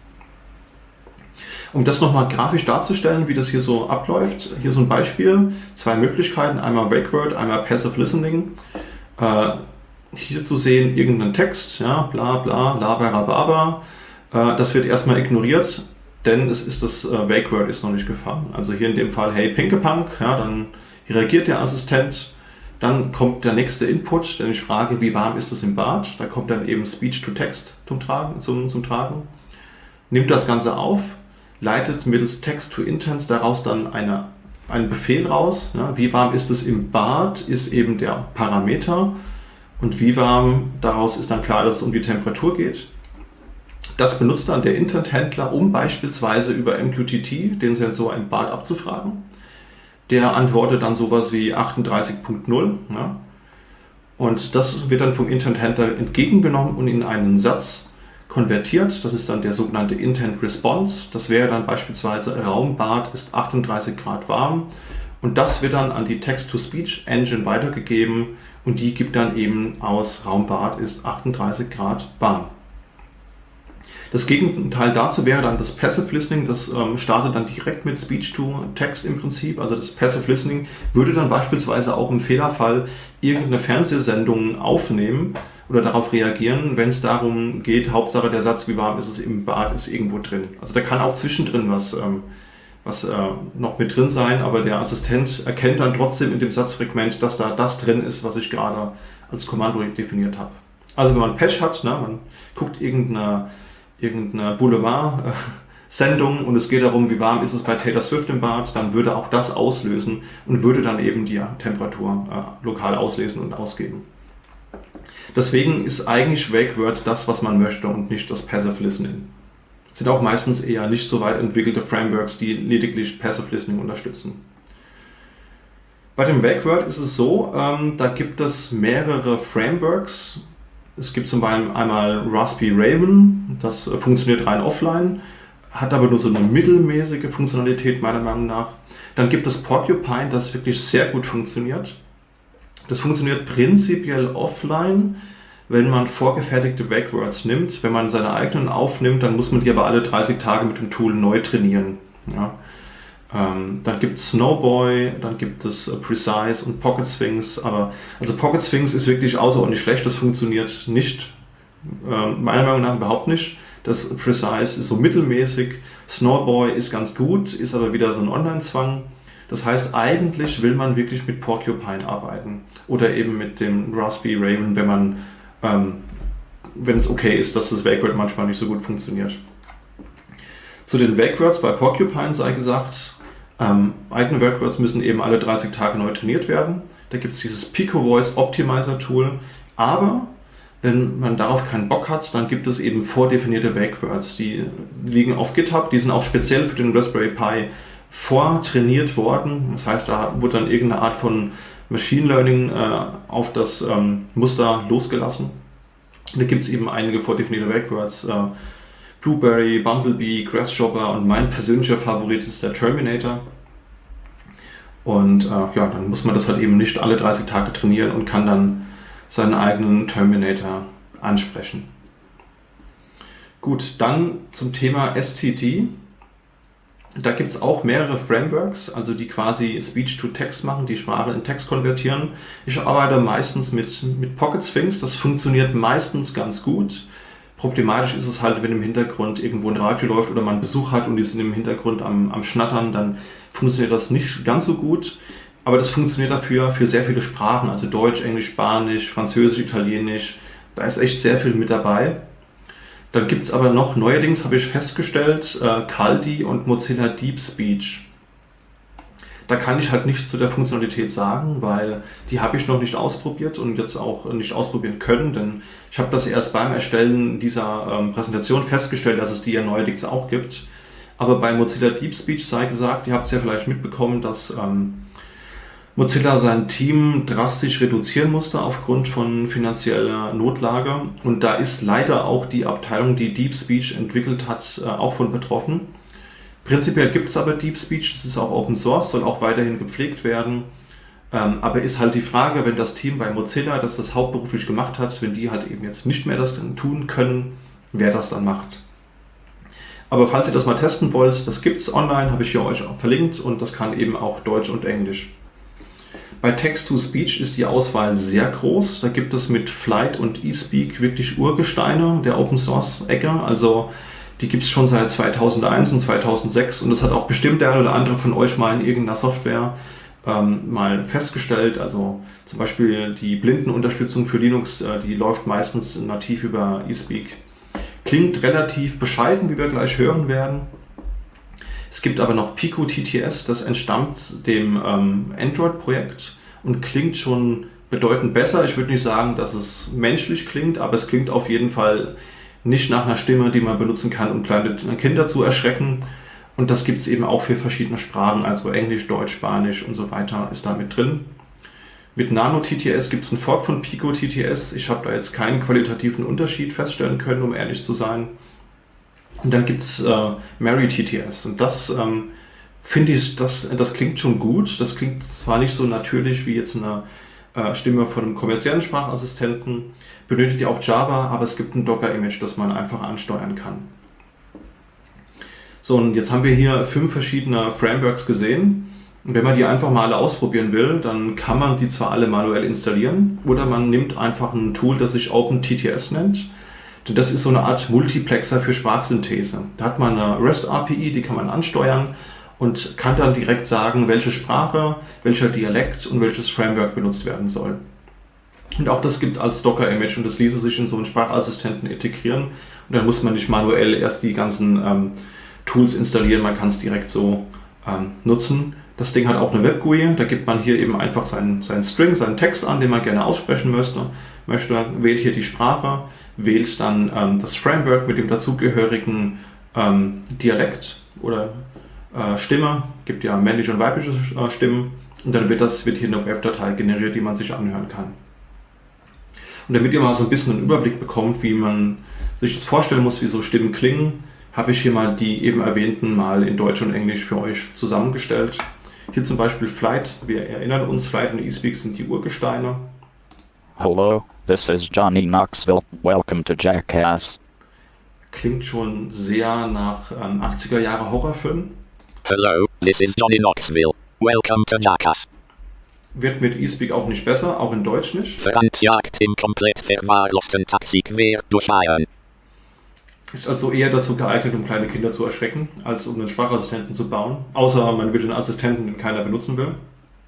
Um das nochmal grafisch darzustellen, wie das hier so abläuft, hier so ein Beispiel, zwei Möglichkeiten, einmal Wake Word, einmal Passive Listening. Äh, hier zu sehen irgendeinen Text, ja, bla bla, laberababa. Äh, das wird erstmal ignoriert, denn es ist das äh, Wake Word ist noch nicht gefahren. Also hier in dem Fall, hey Pinkepunk, ja, dann reagiert der Assistent, dann kommt der nächste Input, denn ich frage, wie warm ist es im Bad? Da kommt dann eben Speech to Text zum Tragen, zum, zum Tragen. Nimmt das Ganze auf, leitet mittels Text to Intent daraus dann eine einen Befehl raus. Ja, wie warm ist es im Bad, ist eben der Parameter, und wie warm, daraus ist dann klar, dass es um die Temperatur geht. Das benutzt dann der Intent-Händler, um beispielsweise über M Q T T den Sensor im Bad abzufragen. Der antwortet dann sowas wie achtunddreißig Punkt null. Ja, und das wird dann vom Intent-Händler entgegengenommen und in einen Satz konvertiert. Das ist dann der sogenannte Intent Response. Das wäre dann beispielsweise Raumbad ist achtunddreißig Grad warm, und das wird dann an die Text-to-Speech-Engine weitergegeben, und die gibt dann eben aus Raumbad ist achtunddreißig Grad warm. Das Gegenteil dazu wäre dann das Passive Listening. Das ähm, startet dann direkt mit Speech-to-Text im Prinzip. Also das Passive Listening würde dann beispielsweise auch im Fehlerfall irgendeine Fernsehsendung aufnehmen oder darauf reagieren, wenn es darum geht, Hauptsache der Satz, wie warm ist es im Bad, ist irgendwo drin. Also da kann auch zwischendrin was, ähm, was äh, noch mit drin sein, aber der Assistent erkennt dann trotzdem in dem Satzfragment, dass da das drin ist, was ich gerade als Kommando definiert habe. Also wenn man Pech hat, ne, man guckt irgendeine, irgendeine Boulevard-Sendung und es geht darum, wie warm ist es bei Taylor Swift im Bad, dann würde auch das auslösen und würde dann eben die Temperatur äh, lokal auslesen und ausgeben. Deswegen ist eigentlich Wake Word das, was man möchte, und nicht das Passive Listening. Es sind auch meistens eher nicht so weit entwickelte Frameworks, die lediglich Passive Listening unterstützen. Bei dem Wake Word ist es so, ähm, da gibt es mehrere Frameworks. Es gibt zum Beispiel einmal Raspberry Raven, das äh, funktioniert rein offline, hat aber nur so eine mittelmäßige Funktionalität meiner Meinung nach. Dann gibt es Porcupine, das wirklich sehr gut funktioniert. Das funktioniert prinzipiell offline, wenn man vorgefertigte Wake Words nimmt. Wenn man seine eigenen aufnimmt, dann muss man die aber alle dreißig Tage mit dem Tool neu trainieren. Ja. Ähm, dann gibt es Snowboy, dann gibt es uh, Precise und Pocket Sphinx. Aber also Pocket Sphinx ist wirklich außerordentlich schlecht, das funktioniert nicht, äh, meiner Meinung nach überhaupt nicht. Das Precise ist so mittelmäßig. Snowboy ist ganz gut, ist aber wieder so ein Online-Zwang. Das heißt, eigentlich will man wirklich mit Porcupine arbeiten oder eben mit dem Raspberry Raven, wenn man, ähm, wenn es okay ist, dass das Wake Word manchmal nicht so gut funktioniert. Zu den Wake Words bei Porcupine sei gesagt, ähm, eigene Wake Words müssen eben alle dreißig Tage neu trainiert werden. Da gibt es dieses Pico Voice Optimizer Tool, aber wenn man darauf keinen Bock hat, dann gibt es eben vordefinierte Wake Words, die liegen auf GitHub, die sind auch speziell für den Raspberry Pi vortrainiert worden. Das heißt, da wurde dann irgendeine Art von Machine Learning äh, auf das ähm, Muster losgelassen. Da gibt es eben einige vordefinierte Wake Words. Äh, Blueberry, Bumblebee, Grasshopper und mein persönlicher Favorit ist der Terminator. Und äh, ja, dann muss man das halt eben nicht alle dreißig Tage trainieren und kann dann seinen eigenen Terminator ansprechen. Gut, dann zum Thema S T T. Da gibt es auch mehrere Frameworks, also die quasi Speech-to-Text machen, die Sprache in Text konvertieren. Ich arbeite meistens mit, mit Pocket Sphinx, das funktioniert meistens ganz gut. Problematisch ist es halt, wenn im Hintergrund irgendwo ein Radio läuft oder man Besuch hat und die sind im Hintergrund am, am Schnattern, dann funktioniert das nicht ganz so gut. Aber das funktioniert dafür für sehr viele Sprachen, also Deutsch, Englisch, Spanisch, Französisch, Italienisch. Da ist echt sehr viel mit dabei. Dann gibt es aber noch, neuerdings habe ich festgestellt, äh, Kaldi und Mozilla Deep Speech. Da kann ich halt nichts zu der Funktionalität sagen, weil die habe ich noch nicht ausprobiert und jetzt auch nicht ausprobieren können, denn ich habe das erst beim Erstellen dieser ähm, Präsentation festgestellt, dass es die ja neuerdings auch gibt. Aber bei Mozilla Deep Speech sei gesagt, ihr habt es ja vielleicht mitbekommen, dass ähm, Mozilla sein Team drastisch reduzieren musste aufgrund von finanzieller Notlage. Und da ist leider auch die Abteilung, die Deep Speech entwickelt hat, auch von betroffen. Prinzipiell gibt es aber Deep Speech, das ist auch Open Source, soll auch weiterhin gepflegt werden. Aber ist halt die Frage, wenn das Team bei Mozilla, das das hauptberuflich gemacht hat, wenn die halt eben jetzt nicht mehr das tun können, wer das dann macht. Aber falls ihr das mal testen wollt, das gibt es online, habe ich hier euch auch verlinkt und das kann eben auch Deutsch und Englisch. Bei Text-to-Speech ist die Auswahl sehr groß. Da gibt es mit Flight und eSpeak wirklich Urgesteine der Open-Source-Ecke. Also die gibt es schon seit zweitausendeins und zweitausendsechs und das hat auch bestimmt der oder andere von euch mal in irgendeiner Software ähm, mal festgestellt. Also zum Beispiel die Blindenunterstützung für Linux, äh, die läuft meistens nativ über eSpeak. Klingt relativ bescheiden, wie wir gleich hören werden. Es gibt aber noch Pico T T S, das entstammt dem ähm, Android-Projekt und klingt schon bedeutend besser. Ich würde nicht sagen, dass es menschlich klingt, aber es klingt auf jeden Fall nicht nach einer Stimme, die man benutzen kann, um kleine Kinder zu erschrecken. Und das gibt es eben auch für verschiedene Sprachen, also Englisch, Deutsch, Spanisch und so weiter ist da mit drin. Mit Nano T T S gibt es einen Fork von Pico T T S. Ich habe da jetzt keinen qualitativen Unterschied feststellen können, um ehrlich zu sein. Und dann gibt es äh, Mary T T S und das ähm, finde ich, das, das klingt schon gut. Das klingt zwar nicht so natürlich wie jetzt eine äh, Stimme von einem kommerziellen Sprachassistenten, benötigt ja auch Java, aber es gibt ein Docker-Image, das man einfach ansteuern kann. So, und jetzt haben wir hier fünf verschiedene Frameworks gesehen. Und wenn man die einfach mal alle ausprobieren will, dann kann man die zwar alle manuell installieren oder man nimmt einfach ein Tool, das sich OpenTTS nennt. Denn das ist so eine Art Multiplexer für Sprachsynthese. Da hat man eine REST-A P I, die kann man ansteuern und kann dann direkt sagen, welche Sprache, welcher Dialekt und welches Framework benutzt werden soll. Und auch das gibt als Docker-Image und das ließe sich in so einen Sprachassistenten integrieren. Und dann muss man nicht manuell erst die ganzen ähm, Tools installieren, man kann es direkt so ähm, nutzen. Das Ding hat auch eine Web-G U I, da gibt man hier eben einfach seinen, seinen String, seinen Text an, den man gerne aussprechen möchte. möchte wählt hier die Sprache, wählt dann ähm, das Framework mit dem dazugehörigen ähm, Dialekt oder äh, Stimme, gibt ja männliche und weibliche äh, Stimmen und dann wird, das, wird hier eine Web-Datei generiert, die man sich anhören kann. Und damit ihr mal so ein bisschen einen Überblick bekommt, wie man sich das vorstellen muss, wie so Stimmen klingen, habe ich hier mal die eben erwähnten mal in Deutsch und Englisch für euch zusammengestellt. Hier zum Beispiel Flight, wir erinnern uns, Flight und eSpeak sind die Urgesteine. Hello, this is Johnny Knoxville. Welcome to Jackass. Klingt schon sehr nach ähm, achtziger Jahre Horrorfilm. Hello, this is Johnny Knoxville. Welcome to Jackass. Wird mit eSpeak auch nicht besser, auch in Deutsch nicht. Franz jagt im komplett verwahrlosten Taxi quer durch Bayern. Ist also eher dazu geeignet, um kleine Kinder zu erschrecken, als um einen Sprachassistenten zu bauen. Außer man will einen Assistenten, den keiner benutzen will.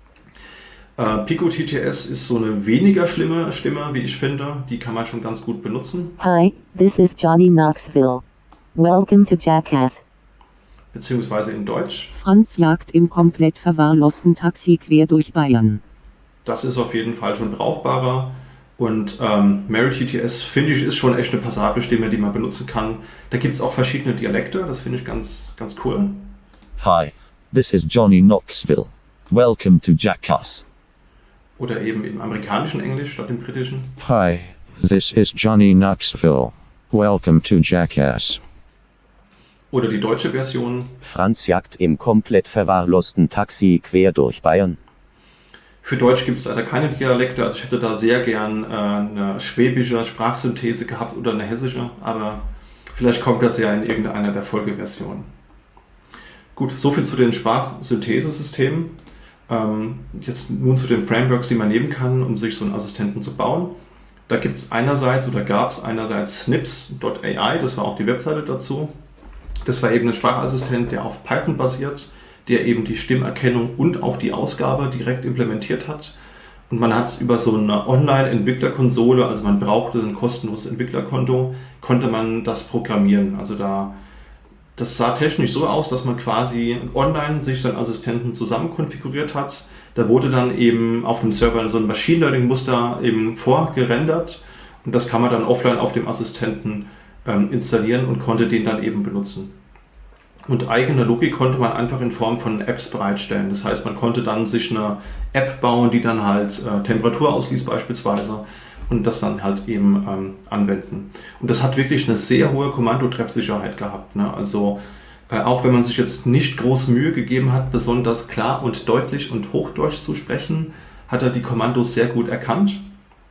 Äh, Pico T T S ist so eine weniger schlimme Stimme, wie ich finde. Die kann man schon ganz gut benutzen. Hi, this is Johnny Knoxville. Welcome to Jackass. Beziehungsweise in Deutsch. Franz jagt im komplett verwahrlosten Taxi quer durch Bayern. Das ist auf jeden Fall schon brauchbarer. Und ähm, Mary T T S, finde ich, ist schon echt eine passable Stimme, die man benutzen kann. Da gibt es auch verschiedene Dialekte, das finde ich ganz, ganz cool. Hi, this is Johnny Knoxville. Welcome to Jackass. Oder eben im amerikanischen Englisch statt im britischen. Hi, this is Johnny Knoxville. Welcome to Jackass. Oder die deutsche Version. Franz jagt im komplett verwahrlosten Taxi quer durch Bayern. Für Deutsch gibt es leider keine Dialekte, also ich hätte da sehr gern äh, eine schwäbische Sprachsynthese gehabt oder eine hessische, aber Vielleicht kommt das ja in irgendeiner der Folgeversionen. Gut, soviel zu den Sprachsynthesesystemen. Ähm, jetzt nun zu den Frameworks, die man nehmen kann, um sich so einen Assistenten zu bauen. Da gibt es einerseits oder gab es einerseits snips Punkt A I, das war auch die Webseite dazu. Das war eben ein Sprachassistent, der auf Python basiert, der eben die Stimmerkennung und auch die Ausgabe direkt implementiert hat. Und man hat über so eine Online-Entwicklerkonsole, also man brauchte ein kostenloses Entwicklerkonto, konnte man das programmieren. Also da, das sah technisch so aus, dass man quasi online sich seinen Assistenten zusammen konfiguriert hat. Da wurde dann eben auf dem Server so ein Machine Learning-Muster eben vorgerendert und das kann man dann offline auf dem Assistenten ähm, installieren und konnte den dann eben benutzen. Und eigene Logik konnte man einfach in Form von Apps bereitstellen. Das heißt, man konnte dann sich eine App bauen, die dann halt äh, Temperatur ausliest beispielsweise und das dann halt eben ähm, anwenden. Und das hat wirklich eine sehr hohe Kommandotreffsicherheit gehabt. Ne? Also äh, auch wenn man sich jetzt nicht groß Mühe gegeben hat, besonders klar und deutlich und Hochdeutsch zu sprechen, hat er die Kommandos sehr gut erkannt.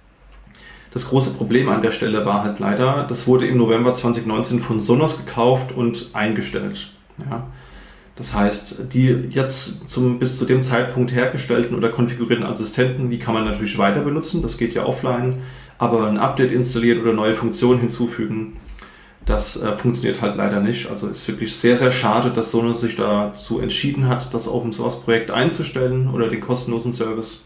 Das große Problem an der Stelle war halt leider, das wurde im November zwanzig neunzehn von Sonos gekauft und eingestellt. Ja. Das heißt, die jetzt zum, bis zu dem Zeitpunkt hergestellten oder konfigurierten Assistenten, die kann man natürlich weiter benutzen, das geht ja offline, aber ein Update installieren oder neue Funktionen hinzufügen, das äh, funktioniert halt leider nicht. Also ist wirklich sehr, sehr schade, dass Sonos sich dazu entschieden hat, das Open Source Projekt einzustellen oder den kostenlosen Service.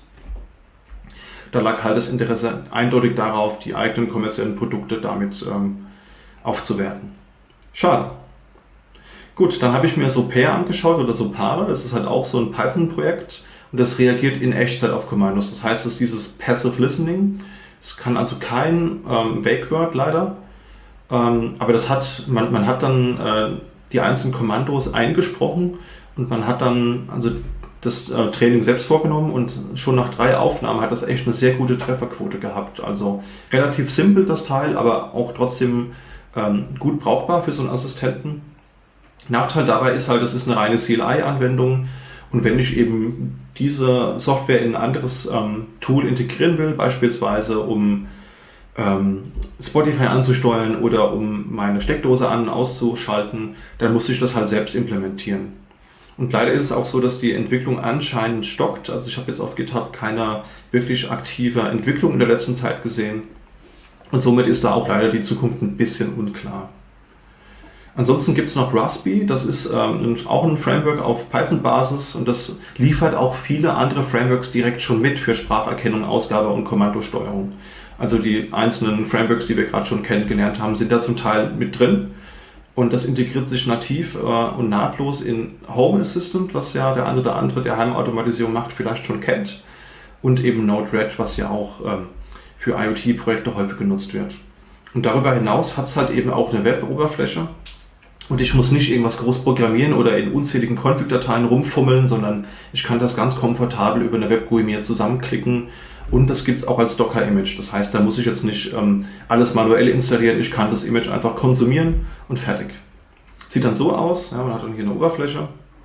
Da lag halt das Interesse eindeutig darauf, die eigenen kommerziellen Produkte damit ähm, aufzuwerten. Schade. Gut, dann habe ich mir Sopar angeschaut oder Sopare, das ist halt auch so ein Python-Projekt und das reagiert in Echtzeit auf Kommandos. Das heißt, es ist dieses Passive Listening. Es kann also kein ähm, Wake-Word leider, ähm, aber das hat, man, man hat dann äh, die einzelnen Kommandos eingesprochen und man hat dann also das äh, Training selbst vorgenommen und schon nach drei Aufnahmen hat das echt eine sehr gute Trefferquote gehabt. Also relativ simpel das Teil, aber auch trotzdem ähm, gut brauchbar für so einen Assistenten. Nachteil dabei ist halt, es ist eine reine C L I-Anwendung und wenn ich eben diese Software in ein anderes ähm, Tool integrieren will, beispielsweise um ähm, Spotify anzusteuern oder um meine Steckdose an- und auszuschalten, dann muss ich das halt selbst implementieren. Und leider ist es auch so, dass die Entwicklung anscheinend stockt. Also ich habe jetzt auf GitHub keine wirklich aktive Entwicklung in der letzten Zeit gesehen und somit ist da auch leider die Zukunft ein bisschen unklar. Ansonsten gibt es noch Ruspy, das ist ähm, auch ein Framework auf Python-Basis und das liefert auch viele andere Frameworks direkt schon mit für Spracherkennung, Ausgabe und Kommandosteuerung. Also die einzelnen Frameworks, die wir gerade schon kennengelernt haben, sind da zum Teil mit drin und das integriert sich nativ äh, und nahtlos in Home Assistant, was ja der eine oder andere, der Heimautomatisierung macht, vielleicht schon kennt und eben Node-RED, was ja auch ähm, für IoT-Projekte häufig genutzt wird. Und darüber hinaus hat es halt eben auch eine Web-Oberfläche. Und ich muss nicht irgendwas groß programmieren oder in unzähligen Config-Dateien rumfummeln, sondern ich kann das ganz komfortabel über eine Web-G U I mir zusammenklicken. Und das gibt es auch als Docker-Image. Das heißt, da muss ich jetzt nicht ähm, alles manuell installieren. Ich kann das Image einfach konsumieren und fertig. Sieht dann so aus. Ja, man hat dann hier eine Oberfläche,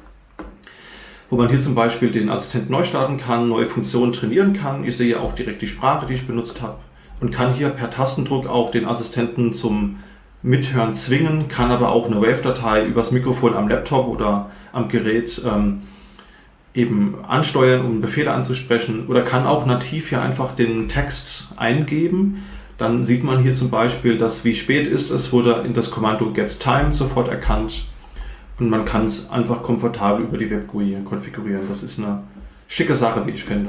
wo man hier zum Beispiel den Assistenten neu starten kann, neue Funktionen trainieren kann. Ich sehe auch direkt die Sprache, die ich benutzt habe. Und kann hier per Tastendruck auch den Assistenten zum Mithören zwingen, kann aber auch eine Wave-Datei übers Mikrofon am Laptop oder am Gerät ähm, eben ansteuern, um Befehle anzusprechen oder kann auch nativ hier einfach den Text eingeben. Dann sieht man hier zum Beispiel, dass wie spät ist es, wurde in das Kommando getTime sofort erkannt und man kann es einfach komfortabel über die Web-G U I konfigurieren. Das ist eine schicke Sache, wie ich finde.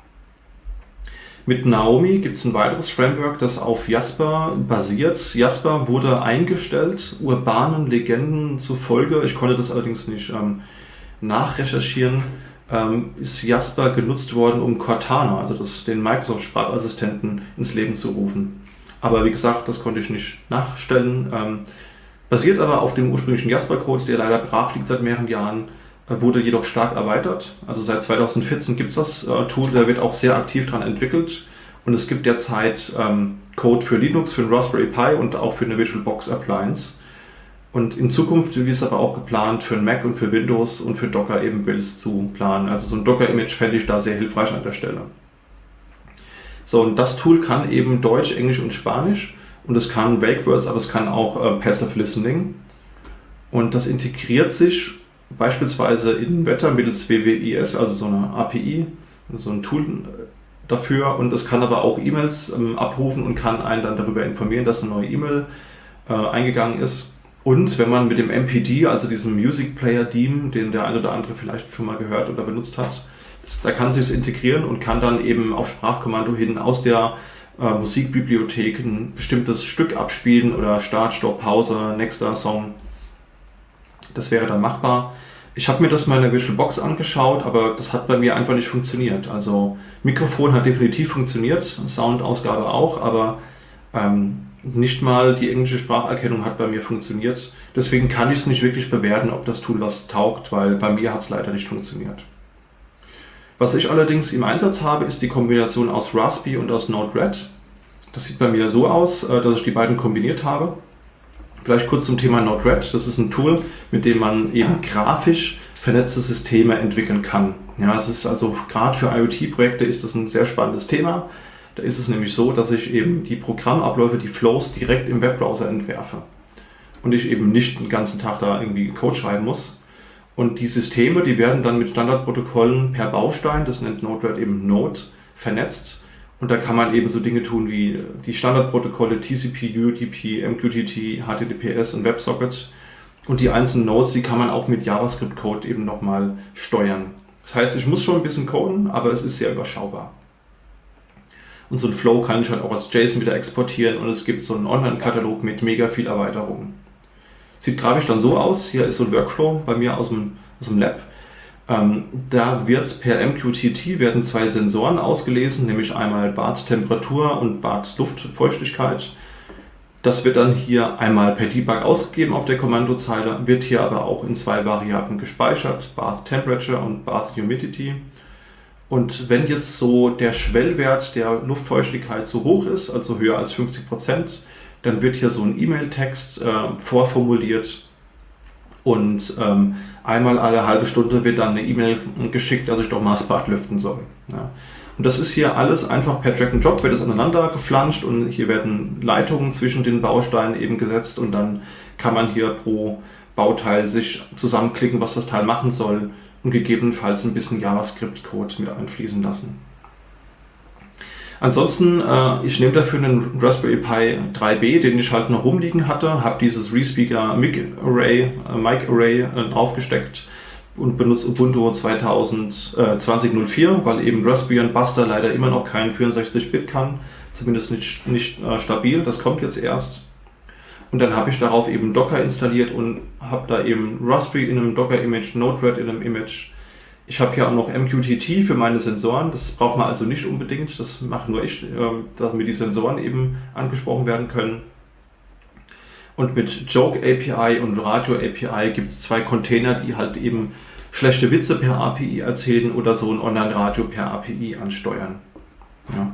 Mit Naomi gibt es ein weiteres Framework, das auf Jasper basiert. Jasper wurde eingestellt, urbanen Legenden zufolge, ich konnte das allerdings nicht ähm, nachrecherchieren, ähm, ist Jasper genutzt worden, um Cortana, also das, den Microsoft-Sprachassistenten, ins Leben zu rufen. Aber wie gesagt, das konnte ich nicht nachstellen. Ähm, basiert aber auf dem ursprünglichen Jasper-Code, der leider brach liegt seit mehreren Jahren, wurde jedoch stark erweitert. Also seit zweitausendvierzehn gibt es das äh, Tool, da wird auch sehr aktiv dran entwickelt und es gibt derzeit ähm, Code für Linux, für den Raspberry Pi und auch für eine VirtualBox Appliance. Und in Zukunft ist es aber auch geplant für Mac und für Windows und für Docker eben Builds zu planen. Also so ein Docker-Image fände ich da sehr hilfreich an der Stelle. So, und das Tool kann eben Deutsch, Englisch und Spanisch und es kann Wake Words, aber es kann auch äh, Passive Listening. Und das integriert sich beispielsweise in Wetter mittels W W I S, also so eine A P I, so ein Tool dafür. Und es kann aber auch E-Mails ähm, abrufen und kann einen dann darüber informieren, dass eine neue E-Mail äh, eingegangen ist. Und wenn man mit dem M P D, also diesem Music Player D I E M, den der eine oder andere vielleicht schon mal gehört oder benutzt hat, das, da kann sich es integrieren und kann dann eben auf Sprachkommando hin aus der äh, Musikbibliothek ein bestimmtes Stück abspielen oder Start, Stopp, Pause, nächster Song. Das wäre dann machbar. Ich habe mir das mal in der VisualBox angeschaut, aber das hat bei mir einfach nicht funktioniert. Also Mikrofon hat definitiv funktioniert, Soundausgabe auch, aber ähm, nicht mal die englische Spracherkennung hat bei mir funktioniert. Deswegen kann ich es nicht wirklich bewerten, ob das Tool was taugt, weil bei mir hat es leider nicht funktioniert. Was ich allerdings im Einsatz habe, ist die Kombination aus Raspberry und aus Node-RED. Das sieht bei mir so aus, dass ich die beiden kombiniert habe. Vielleicht kurz zum Thema Node-RED. Das ist ein Tool, mit dem man eben grafisch vernetzte Systeme entwickeln kann. Ja, es ist also gerade für IoT-Projekte ist das ein sehr spannendes Thema. Da ist es nämlich so, dass ich eben die Programmabläufe, die Flows direkt im Webbrowser entwerfe. Und ich eben nicht den ganzen Tag da irgendwie Code schreiben muss. Und die Systeme, die werden dann mit Standardprotokollen per Baustein, das nennt Node-RED eben Node, vernetzt. Und da kann man eben so Dinge tun wie die Standardprotokolle T C P, U D P, M Q T T, H T T P S und WebSocket. Und die einzelnen Nodes, die kann man auch mit JavaScript-Code eben nochmal steuern. Das heißt, ich muss schon ein bisschen coden, aber es ist sehr überschaubar. Und so ein Flow kann ich halt auch als JSON wieder exportieren und es gibt so einen Online-Katalog mit mega viel Erweiterungen. Sieht grafisch dann so aus, hier ist so ein Workflow bei mir aus dem, aus dem Lab. Ähm, da wird per M Q T T werden zwei Sensoren ausgelesen, nämlich einmal Bad-Temperatur und Bad-Luftfeuchtigkeit. Das wird dann hier einmal per Debug ausgegeben auf der Kommandozeile, wird hier aber auch in zwei Variablen gespeichert, Bath Temperature und Bath Humidity. Und wenn jetzt so der Schwellwert der Luftfeuchtigkeit so hoch ist, also höher als fünfzig Prozent, dann wird hier so ein E-Mail-Text äh, vorformuliert und ähm, einmal alle halbe Stunde wird dann eine E-Mail geschickt, dass ich doch mal das Bad lüften soll. Ja. Und das ist hier alles einfach per Drag and Drop, wird es aneinander geflanscht und hier werden Leitungen zwischen den Bausteinen eben gesetzt und dann kann man hier pro Bauteil sich zusammenklicken, was das Teil machen soll und gegebenenfalls ein bisschen JavaScript-Code mit einfließen lassen. Ansonsten, äh, ich nehme dafür einen Raspberry Pi drei B, den ich halt noch rumliegen hatte, habe dieses Respeaker Mic Array, äh, Mic Array äh, draufgesteckt und benutze Ubuntu zwanzig null vier, weil eben Raspberry und Buster leider immer noch kein vierundsechzig Bit kann, zumindest nicht, nicht äh, stabil, das kommt jetzt erst. Und dann habe ich darauf eben Docker installiert und habe da eben Raspberry in einem Docker-Image, Node-RED in einem Image. Ich habe hier auch noch M Q T T für meine Sensoren, das braucht man also nicht unbedingt, das mache nur ich, damit die Sensoren eben angesprochen werden können. Und mit Joke A P I und Radio A P I gibt es zwei Container, die halt eben schlechte Witze per A P I erzählen oder so ein Online-Radio per A P I ansteuern. Ja.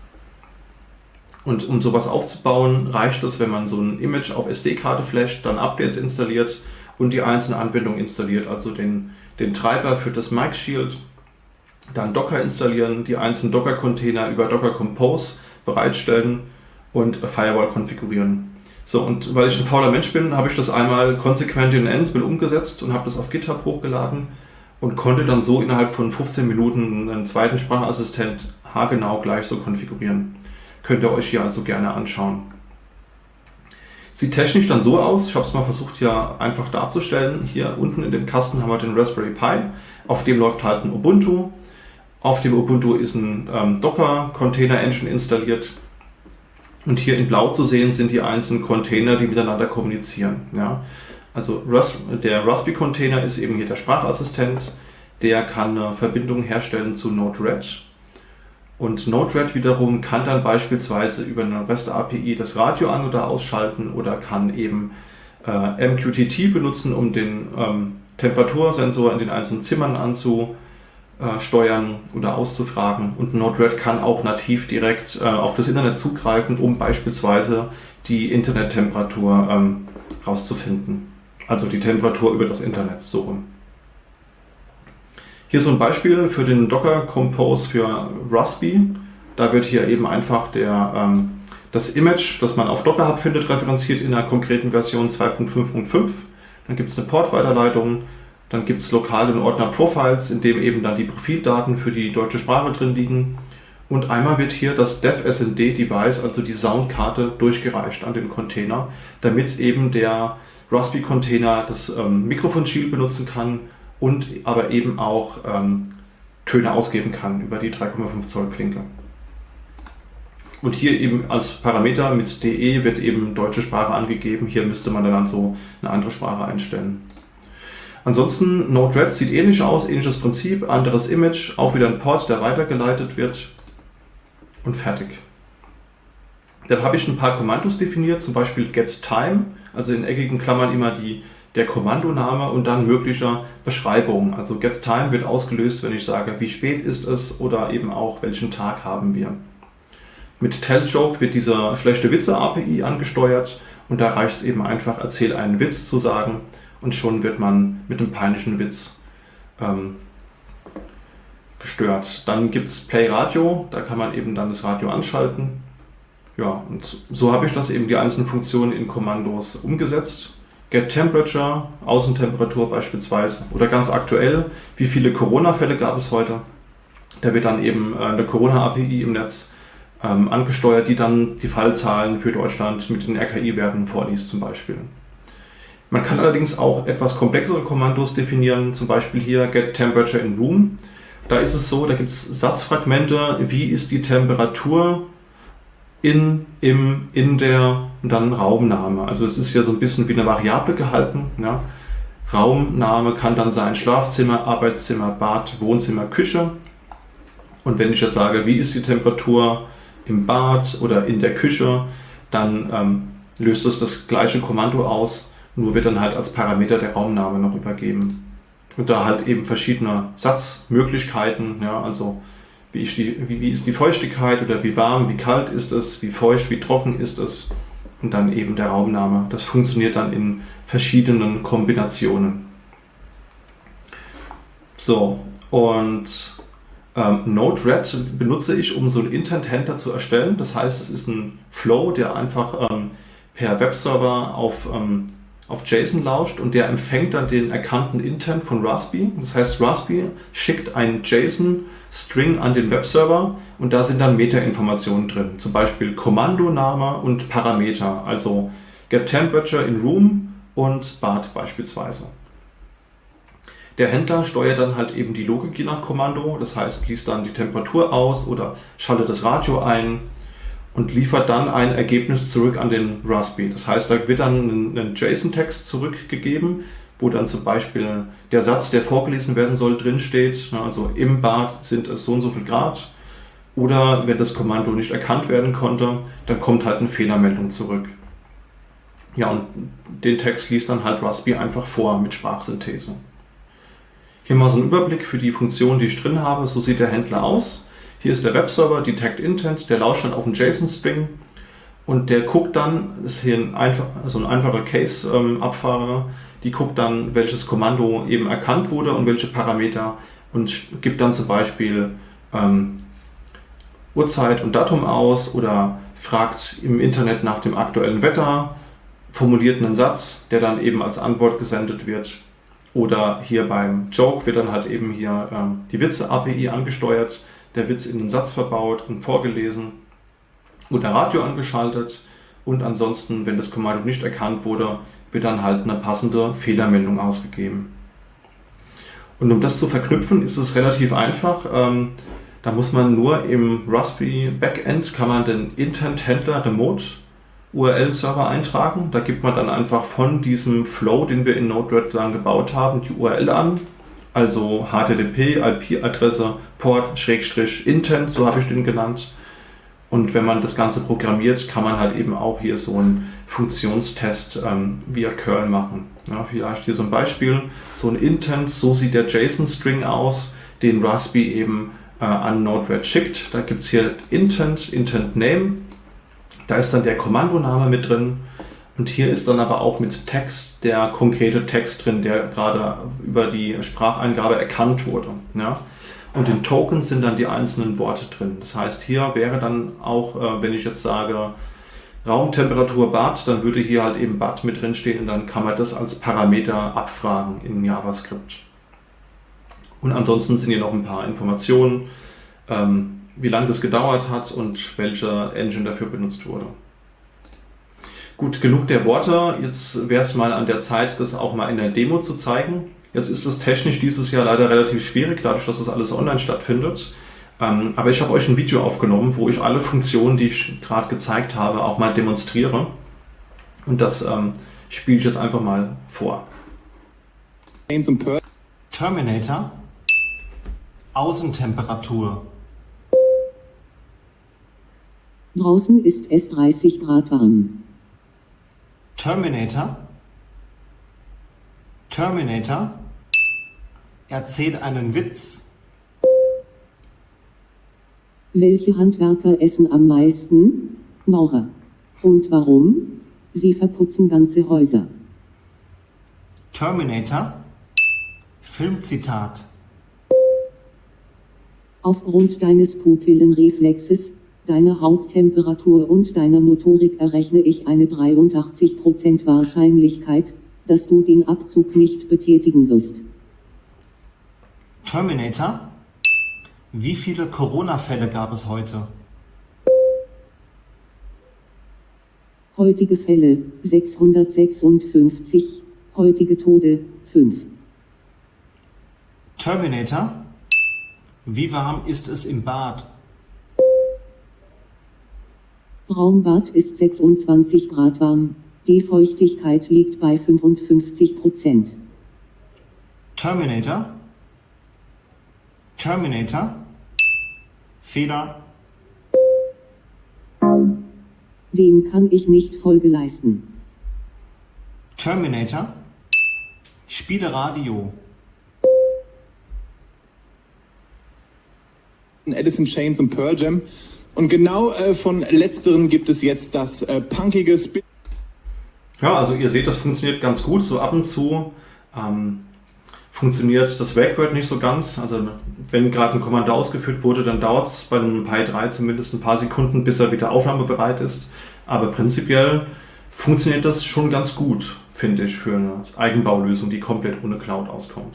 Und um sowas aufzubauen, reicht es, wenn man so ein Image auf S D-Karte flasht, dann Updates installiert und die einzelne Anwendung installiert, also den, den Treiber für das Mic Shield, dann Docker installieren, die einzelnen Docker-Container über Docker Compose bereitstellen und Firewall konfigurieren. So, und weil ich ein fauler Mensch bin, habe ich das einmal konsequent in Ansible umgesetzt und habe das auf GitHub hochgeladen und konnte dann so innerhalb von fünfzehn Minuten einen zweiten Sprachassistent haargenau gleich so konfigurieren. Könnt ihr euch hier also gerne anschauen. Sieht technisch dann so aus, ich habe es mal versucht hier einfach darzustellen. Hier unten in dem Kasten haben wir den Raspberry Pi, auf dem läuft halt ein Ubuntu. Auf dem Ubuntu ist ein ähm, Docker Container Engine installiert. Und hier in blau zu sehen sind die einzelnen Container, die miteinander kommunizieren. Ja. Also Ras- der Raspberry Container ist eben hier der Sprachassistent, der kann eine Verbindung herstellen zu Node-RED. Und Node-RED wiederum kann dann beispielsweise über eine REST-A P I das Radio an- oder ausschalten oder kann eben äh, M Q T T benutzen, um den ähm, Temperatursensor in den einzelnen Zimmern anzusteuern oder auszufragen. Und Node-RED kann auch nativ direkt äh, auf das Internet zugreifen, um beispielsweise die Internettemperatur ähm, rauszufinden. Also die Temperatur über das Internet, so rum. Hier so ein Beispiel für den Docker Compose für Raspberry. Da wird hier eben einfach der, ähm, das Image, das man auf Docker Hub findet, referenziert in einer konkreten Version zwei Punkt fünf Punkt fünf. Dann gibt es eine Portweiterleitung. Dann gibt es lokal den Ordner Profiles, in dem eben dann die Profildaten für die deutsche Sprache drin liegen. Und einmal wird hier das DevSND-Device, also die Soundkarte, durchgereicht an den Container, damit eben der Raspberry-Container das ähm, Mikrofon-Shield benutzen kann und aber eben auch ähm, Töne ausgeben kann über die drei Komma fünf Zoll Klinke. Und hier eben als Parameter mit D E wird eben deutsche Sprache angegeben. Hier müsste man dann so eine andere Sprache einstellen. Ansonsten Node-RED sieht ähnlich aus, ähnliches Prinzip, anderes Image, auch wieder ein Port, der weitergeleitet wird und fertig. Dann habe ich ein paar Kommandos definiert, zum Beispiel getTime, also in eckigen Klammern immer die, der Kommandoname und dann möglicher Beschreibung. Also getTime wird ausgelöst, wenn ich sage, wie spät ist es oder eben auch welchen Tag haben wir. Mit tellJoke wird dieser schlechte Witze-A P I angesteuert und da reicht es eben einfach, erzähl einen Witz zu sagen und schon wird man mit einem peinlichen Witz ähm, gestört. Dann gibt es Play Radio, da kann man eben dann das Radio anschalten. Ja, und so habe ich das eben die einzelnen Funktionen in Kommandos umgesetzt. getTemperature, Außentemperatur beispielsweise oder ganz aktuell, wie viele Corona-Fälle gab es heute. Da wird dann eben eine Corona-A P I im Netz ähm, angesteuert, die dann die Fallzahlen für Deutschland mit den R K I-Werten vorliest zum Beispiel. Man kann allerdings auch etwas komplexere Kommandos definieren, zum Beispiel hier getTemperature in Room. Da ist es so, da gibt es Satzfragmente, wie ist die Temperatur in, im, in der und dann Raumname. Also es ist ja so ein bisschen wie eine Variable gehalten. Ja. Raumname kann dann sein Schlafzimmer, Arbeitszimmer, Bad, Wohnzimmer, Küche. Und wenn ich jetzt sage, wie ist die Temperatur im Bad oder in der Küche, dann ähm, löst es das gleiche Kommando aus, nur wird dann halt als Parameter der Raumname noch übergeben. Und da halt eben verschiedene Satzmöglichkeiten, ja, also wie ist, die, wie, wie ist die Feuchtigkeit oder wie warm, wie kalt ist es, wie feucht, wie trocken ist es und dann eben der Raumname. Das funktioniert dann in verschiedenen Kombinationen. So, und ähm, Node-RED benutze ich, um so einen Intent-Handler zu erstellen. Das heißt, es ist ein Flow, der einfach ähm, per Webserver auf ähm, auf JSON lauscht und der empfängt dann den erkannten Intent von Raspberry. Das heißt, Raspberry schickt einen JSON-String an den Webserver und da sind dann Metainformationen drin, zum Beispiel Kommandoname und Parameter, also getTemperature in Room und Bad beispielsweise. Der Händler steuert dann halt eben die Logik je nach Kommando, das heißt, liest dann die Temperatur aus oder schaltet das Radio ein und liefert dann ein Ergebnis zurück an den Raspberry. Das heißt, da wird dann ein, ein JSON-Text zurückgegeben, wo dann zum Beispiel der Satz, der vorgelesen werden soll, drinsteht. Also im Bad sind es so und so viel Grad. Oder wenn das Kommando nicht erkannt werden konnte, dann kommt halt eine Fehlermeldung zurück. Ja, und den Text liest dann halt Raspberry einfach vor mit Sprachsynthese. Hier mal so ein Überblick für die Funktion, die ich drin habe. So sieht der Händler aus. Hier ist der Webserver, Detect Intent, der lauscht dann auf einen JSON-String und der guckt dann, das ist hier ein, einfach, also ein einfacher Case-Abfahrer, die guckt dann, welches Kommando eben erkannt wurde und welche Parameter und gibt dann zum Beispiel ähm, Uhrzeit und Datum aus oder fragt im Internet nach dem aktuellen Wetter, formuliert einen Satz, der dann eben als Antwort gesendet wird. Oder hier beim Joke wird dann halt eben hier ähm, die Witze-A P I angesteuert, der Witz in den Satz verbaut und vorgelesen oder Radio angeschaltet und ansonsten, wenn das Kommando nicht erkannt wurde, wird dann halt eine passende Fehlermeldung ausgegeben. Und um das zu verknüpfen, ist es relativ einfach. Ähm, da muss man nur im Raspberry Backend kann man den Intent-Händler Remote U R L-Server eintragen. Da gibt man dann einfach von diesem Flow, den wir in Node-RED dann gebaut haben, die U R L an. Also H T T P, I P-Adresse, Port, Schrägstrich, Intent, so habe ich den genannt. Und wenn man das Ganze programmiert, kann man halt eben auch hier so einen Funktionstest ähm, via curl machen. Ja, vielleicht hier so ein Beispiel, so ein Intent, so sieht der JSON-String aus, den Raspberry eben äh, an Node-RED schickt. Da gibt es hier Intent, Intent Name, da ist dann der Kommandoname mit drin. Und hier ist dann aber auch mit Text der konkrete Text drin, der gerade über die Spracheingabe erkannt wurde. Ja? Und in Tokens sind dann die einzelnen Worte drin. Das heißt, hier wäre dann auch, äh, wenn ich jetzt sage, Raumtemperatur Bad, dann würde hier halt eben Bad mit drin stehen und dann kann man das als Parameter abfragen in JavaScript. Und ansonsten sind hier noch ein paar Informationen, ähm, wie lange das gedauert hat und welcher Engine dafür benutzt wurde. Gut, genug der Worte. Jetzt wäre es mal an der Zeit, das auch mal in der Demo zu zeigen. Jetzt ist es technisch dieses Jahr leider relativ schwierig, dadurch, dass das alles online stattfindet. Ähm, aber ich habe euch ein Video aufgenommen, wo ich alle Funktionen, die ich gerade gezeigt habe, auch mal demonstriere. Und das ähm, spiele ich jetzt einfach mal vor. Terminator. Außentemperatur. Draußen ist es dreißig Grad warm. Terminator. Terminator. Erzähl einen Witz. Welche Handwerker essen am meisten? Maurer. Und warum? Sie verputzen ganze Häuser. Terminator. Filmzitat. Aufgrund deines Pupillenreflexes, deiner Hauttemperatur und deiner Motorik errechne ich eine dreiundachtzig Prozent Wahrscheinlichkeit, dass du den Abzug nicht betätigen wirst. Terminator. Wie viele Corona-Fälle gab es heute? Heutige Fälle sechshundertsechsundfünfzig, heutige Tode fünf. Terminator. Wie warm ist es im Bad? Raumbad ist sechsundzwanzig Grad warm, die Feuchtigkeit liegt bei fünfundfünfzig Prozent. Terminator. Terminator. Fehler. Dem kann ich nicht Folge leisten. Terminator. Spiele Radio. Alice in Chains und Pearl Jam. Und genau äh, von letzteren gibt es jetzt das äh, punkige Spin. Ja, also ihr seht, das funktioniert ganz gut. So ab und zu ähm, funktioniert das Wake-Word nicht so ganz. Also wenn gerade ein Kommando ausgeführt wurde, dann dauert es bei einem Pi drei zumindest ein paar Sekunden, bis er wieder aufnahmebereit ist. Aber prinzipiell funktioniert das schon ganz gut, finde ich, für eine Eigenbaulösung, die komplett ohne Cloud auskommt.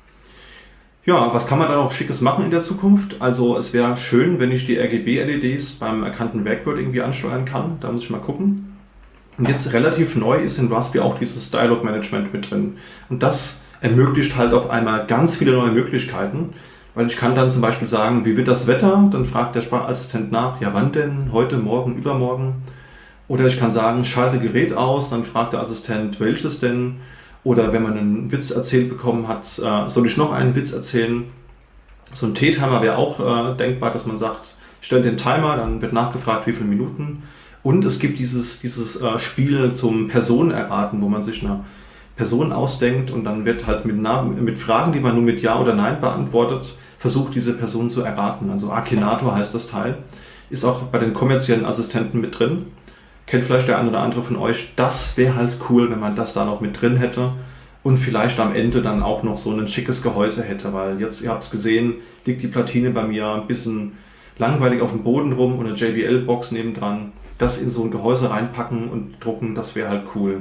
Ja, was kann man da noch Schickes machen in der Zukunft? Also es wäre schön, wenn ich die R G B-L E Ds beim erkannten Wake-Word irgendwie ansteuern kann. Da muss ich mal gucken. Und jetzt relativ neu ist in Raspberry auch dieses Dialog-Management mit drin. Und das ermöglicht halt auf einmal ganz viele neue Möglichkeiten, weil ich kann dann zum Beispiel sagen, wie wird das Wetter? Dann fragt der Sprachassistent nach, ja wann denn? Heute, morgen, übermorgen? Oder ich kann sagen, schalte Gerät aus, dann fragt der Assistent, welches denn? Oder wenn man einen Witz erzählt bekommen hat, äh, soll ich noch einen Witz erzählen? So ein T-Timer wäre auch äh, denkbar, dass man sagt, stell den Timer, dann wird nachgefragt, wie viele Minuten. Und es gibt dieses, dieses äh, Spiel zum Personenerraten, wo man sich eine Person ausdenkt und dann wird halt mit, Namen, mit Fragen, die man nur mit Ja oder Nein beantwortet, versucht, diese Person zu erraten. Also Akinator heißt das Teil. Ist auch bei den kommerziellen Assistenten mit drin. Kennt vielleicht der eine oder andere von euch. Das wäre halt cool, wenn man das da noch mit drin hätte und vielleicht am Ende dann auch noch so ein schickes Gehäuse hätte, weil jetzt, ihr habt es gesehen, liegt die Platine bei mir ein bisschen langweilig auf dem Boden rum und eine J B L-Box nebendran. Das in so ein Gehäuse reinpacken und drucken, das wäre halt cool.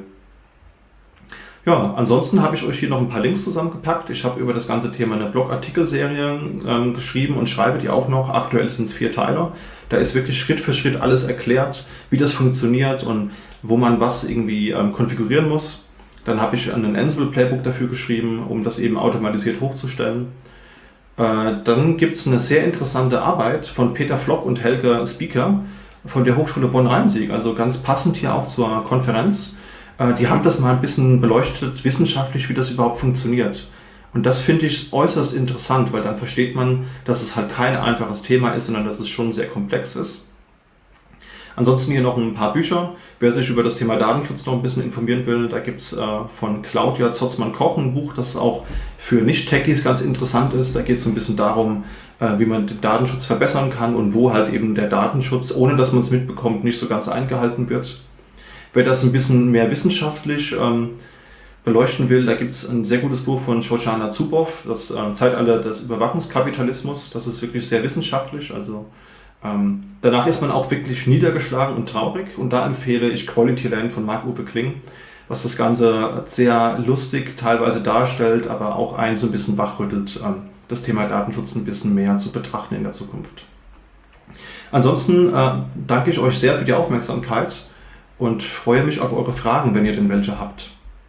Ja, ansonsten habe ich euch hier noch ein paar Links zusammengepackt. Ich habe über das ganze Thema eine Blogartikelserie ähm, geschrieben und schreibe die auch noch. Aktuell sind es vier Teile. Da ist wirklich Schritt für Schritt alles erklärt, wie das funktioniert und wo man was irgendwie ähm, konfigurieren muss. Dann habe ich ein Ansible-Playbook dafür geschrieben, um das eben automatisiert hochzustellen. Äh, dann gibt es eine sehr interessante Arbeit von Peter Flock und Helge Spieker von der Hochschule Bonn-Rhein-Sieg, also ganz passend hier auch zur Konferenz. Äh, die haben das mal ein bisschen beleuchtet, wissenschaftlich, wie das überhaupt funktioniert. Und das finde ich äußerst interessant, weil dann versteht man, dass es halt kein einfaches Thema ist, sondern dass es schon sehr komplex ist. Ansonsten hier noch ein paar Bücher. Wer sich über das Thema Datenschutz noch ein bisschen informieren will, da gibt es äh, von Claudia Zotzmann-Koch ein Buch, das auch für Nicht-Techies ganz interessant ist. Da geht es so ein bisschen darum, äh, wie man den Datenschutz verbessern kann und wo halt eben der Datenschutz, ohne dass man es mitbekommt, nicht so ganz eingehalten wird. Wer das ein bisschen mehr wissenschaftlich ähm, beleuchten will, da gibt es ein sehr gutes Buch von Shoshana Zuboff, das äh, Zeitalter des Überwachungskapitalismus. Das ist wirklich sehr wissenschaftlich, also Ähm, danach ist man auch wirklich niedergeschlagen und traurig und da empfehle ich Quality Land von Marc-Uwe Kling, was das Ganze sehr lustig teilweise darstellt, aber auch einen so ein bisschen wachrüttelt, ähm, das Thema Datenschutz ein bisschen mehr zu betrachten in der Zukunft. Ansonsten äh, danke ich euch sehr für die Aufmerksamkeit und freue mich auf eure Fragen, wenn ihr denn welche habt.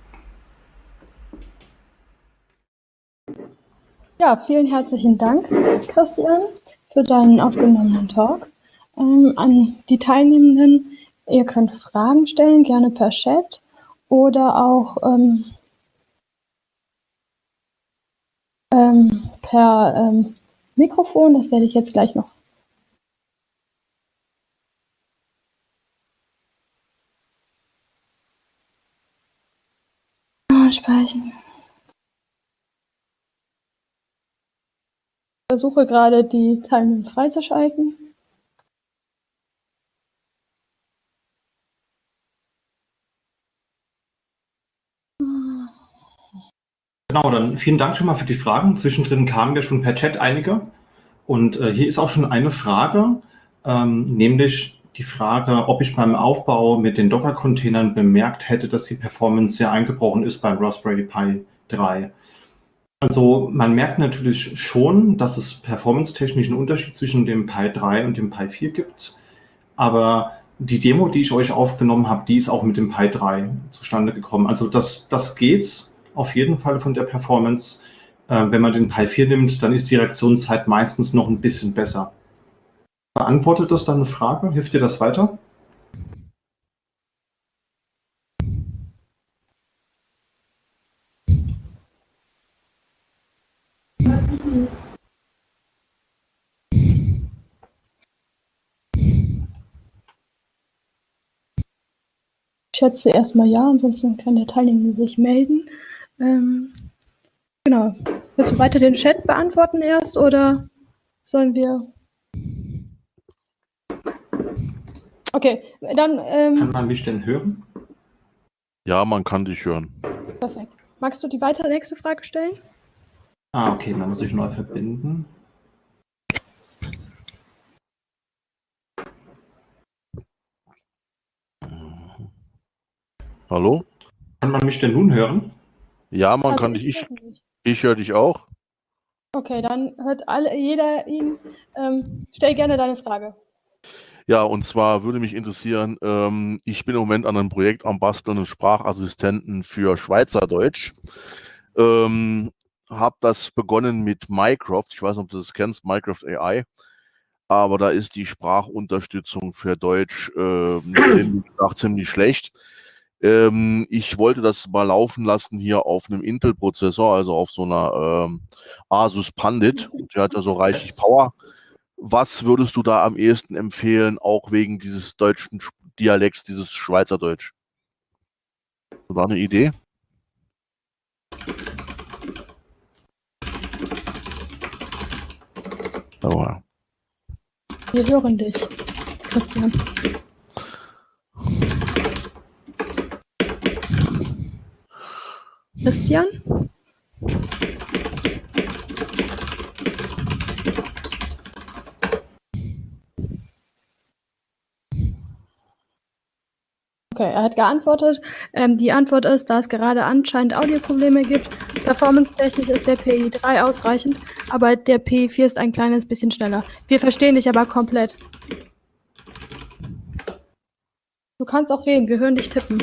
Ja, vielen herzlichen Dank, Christian, für deinen aufgenommenen Talk. Ähm, an die Teilnehmenden, ihr könnt Fragen stellen, gerne per Chat oder auch ähm, ähm, per ähm, Mikrofon. Das werde ich jetzt gleich noch speichern. Ich versuche gerade, die Teilnehmer freizuschalten. Genau, dann vielen Dank schon mal für die Fragen. Zwischendrin kamen ja schon per Chat einige. Und äh, hier ist auch schon eine Frage, ähm, nämlich die Frage, ob ich beim Aufbau mit den Docker-Containern bemerkt hätte, dass die Performance sehr eingebrochen ist beim Raspberry Pi drei. Also man merkt natürlich schon, dass es performance-technisch einen Unterschied zwischen dem Pi drei und dem Pi vier gibt. Aber die Demo, die ich euch aufgenommen habe, die ist auch mit dem Pi drei zustande gekommen. Also das, das geht auf jeden Fall von der Performance. Äh, wenn man den Pi vier nimmt, dann ist die Reaktionszeit meistens noch ein bisschen besser. Beantwortet das dann eine Frage? Hilft dir das weiter? Ich schätze erstmal ja, ansonsten kann der Teilnehmer sich melden. Ähm, genau. Willst du weiter den Chat beantworten erst oder sollen wir? Okay, dann. Ähm, kann man mich denn hören? Ja, man kann dich hören. Perfekt. Magst du die weitere nächste Frage stellen? Ah, okay, dann muss ich neu verbinden. Hallo? Kann man mich denn nun hören? Ja, man Also kann dich. Ich, ich höre dich auch. Okay, dann hört alle, jeder ihn. Ähm, stell gerne deine Frage. Ja, und zwar würde mich interessieren, ähm, ich bin im Moment an einem Projekt am Basteln, einen Sprachassistenten für Schweizerdeutsch. Ähm, habe das begonnen mit Mycroft. Ich weiß nicht, ob du das kennst, Mycroft A I. Aber da ist die Sprachunterstützung für Deutsch äh, ziemlich, ziemlich schlecht. Ähm, ich wollte das mal laufen lassen hier auf einem Intel-Prozessor, also auf so einer ähm, Asus Pandit. Und der hat ja so reichlich Power. Was würdest du da am ehesten empfehlen, auch wegen dieses deutschen Dialekts, dieses Schweizerdeutsch? War eine Idee? Aber Wir hören dich, Christian. Christian? Okay, er hat geantwortet. Ähm, die Antwort ist, da es gerade anscheinend Audioprobleme gibt, performance-technisch ist der P I drei ausreichend, aber der P I vier ist ein kleines bisschen schneller. Wir verstehen dich aber komplett. Du kannst auch reden, wir hören dich tippen.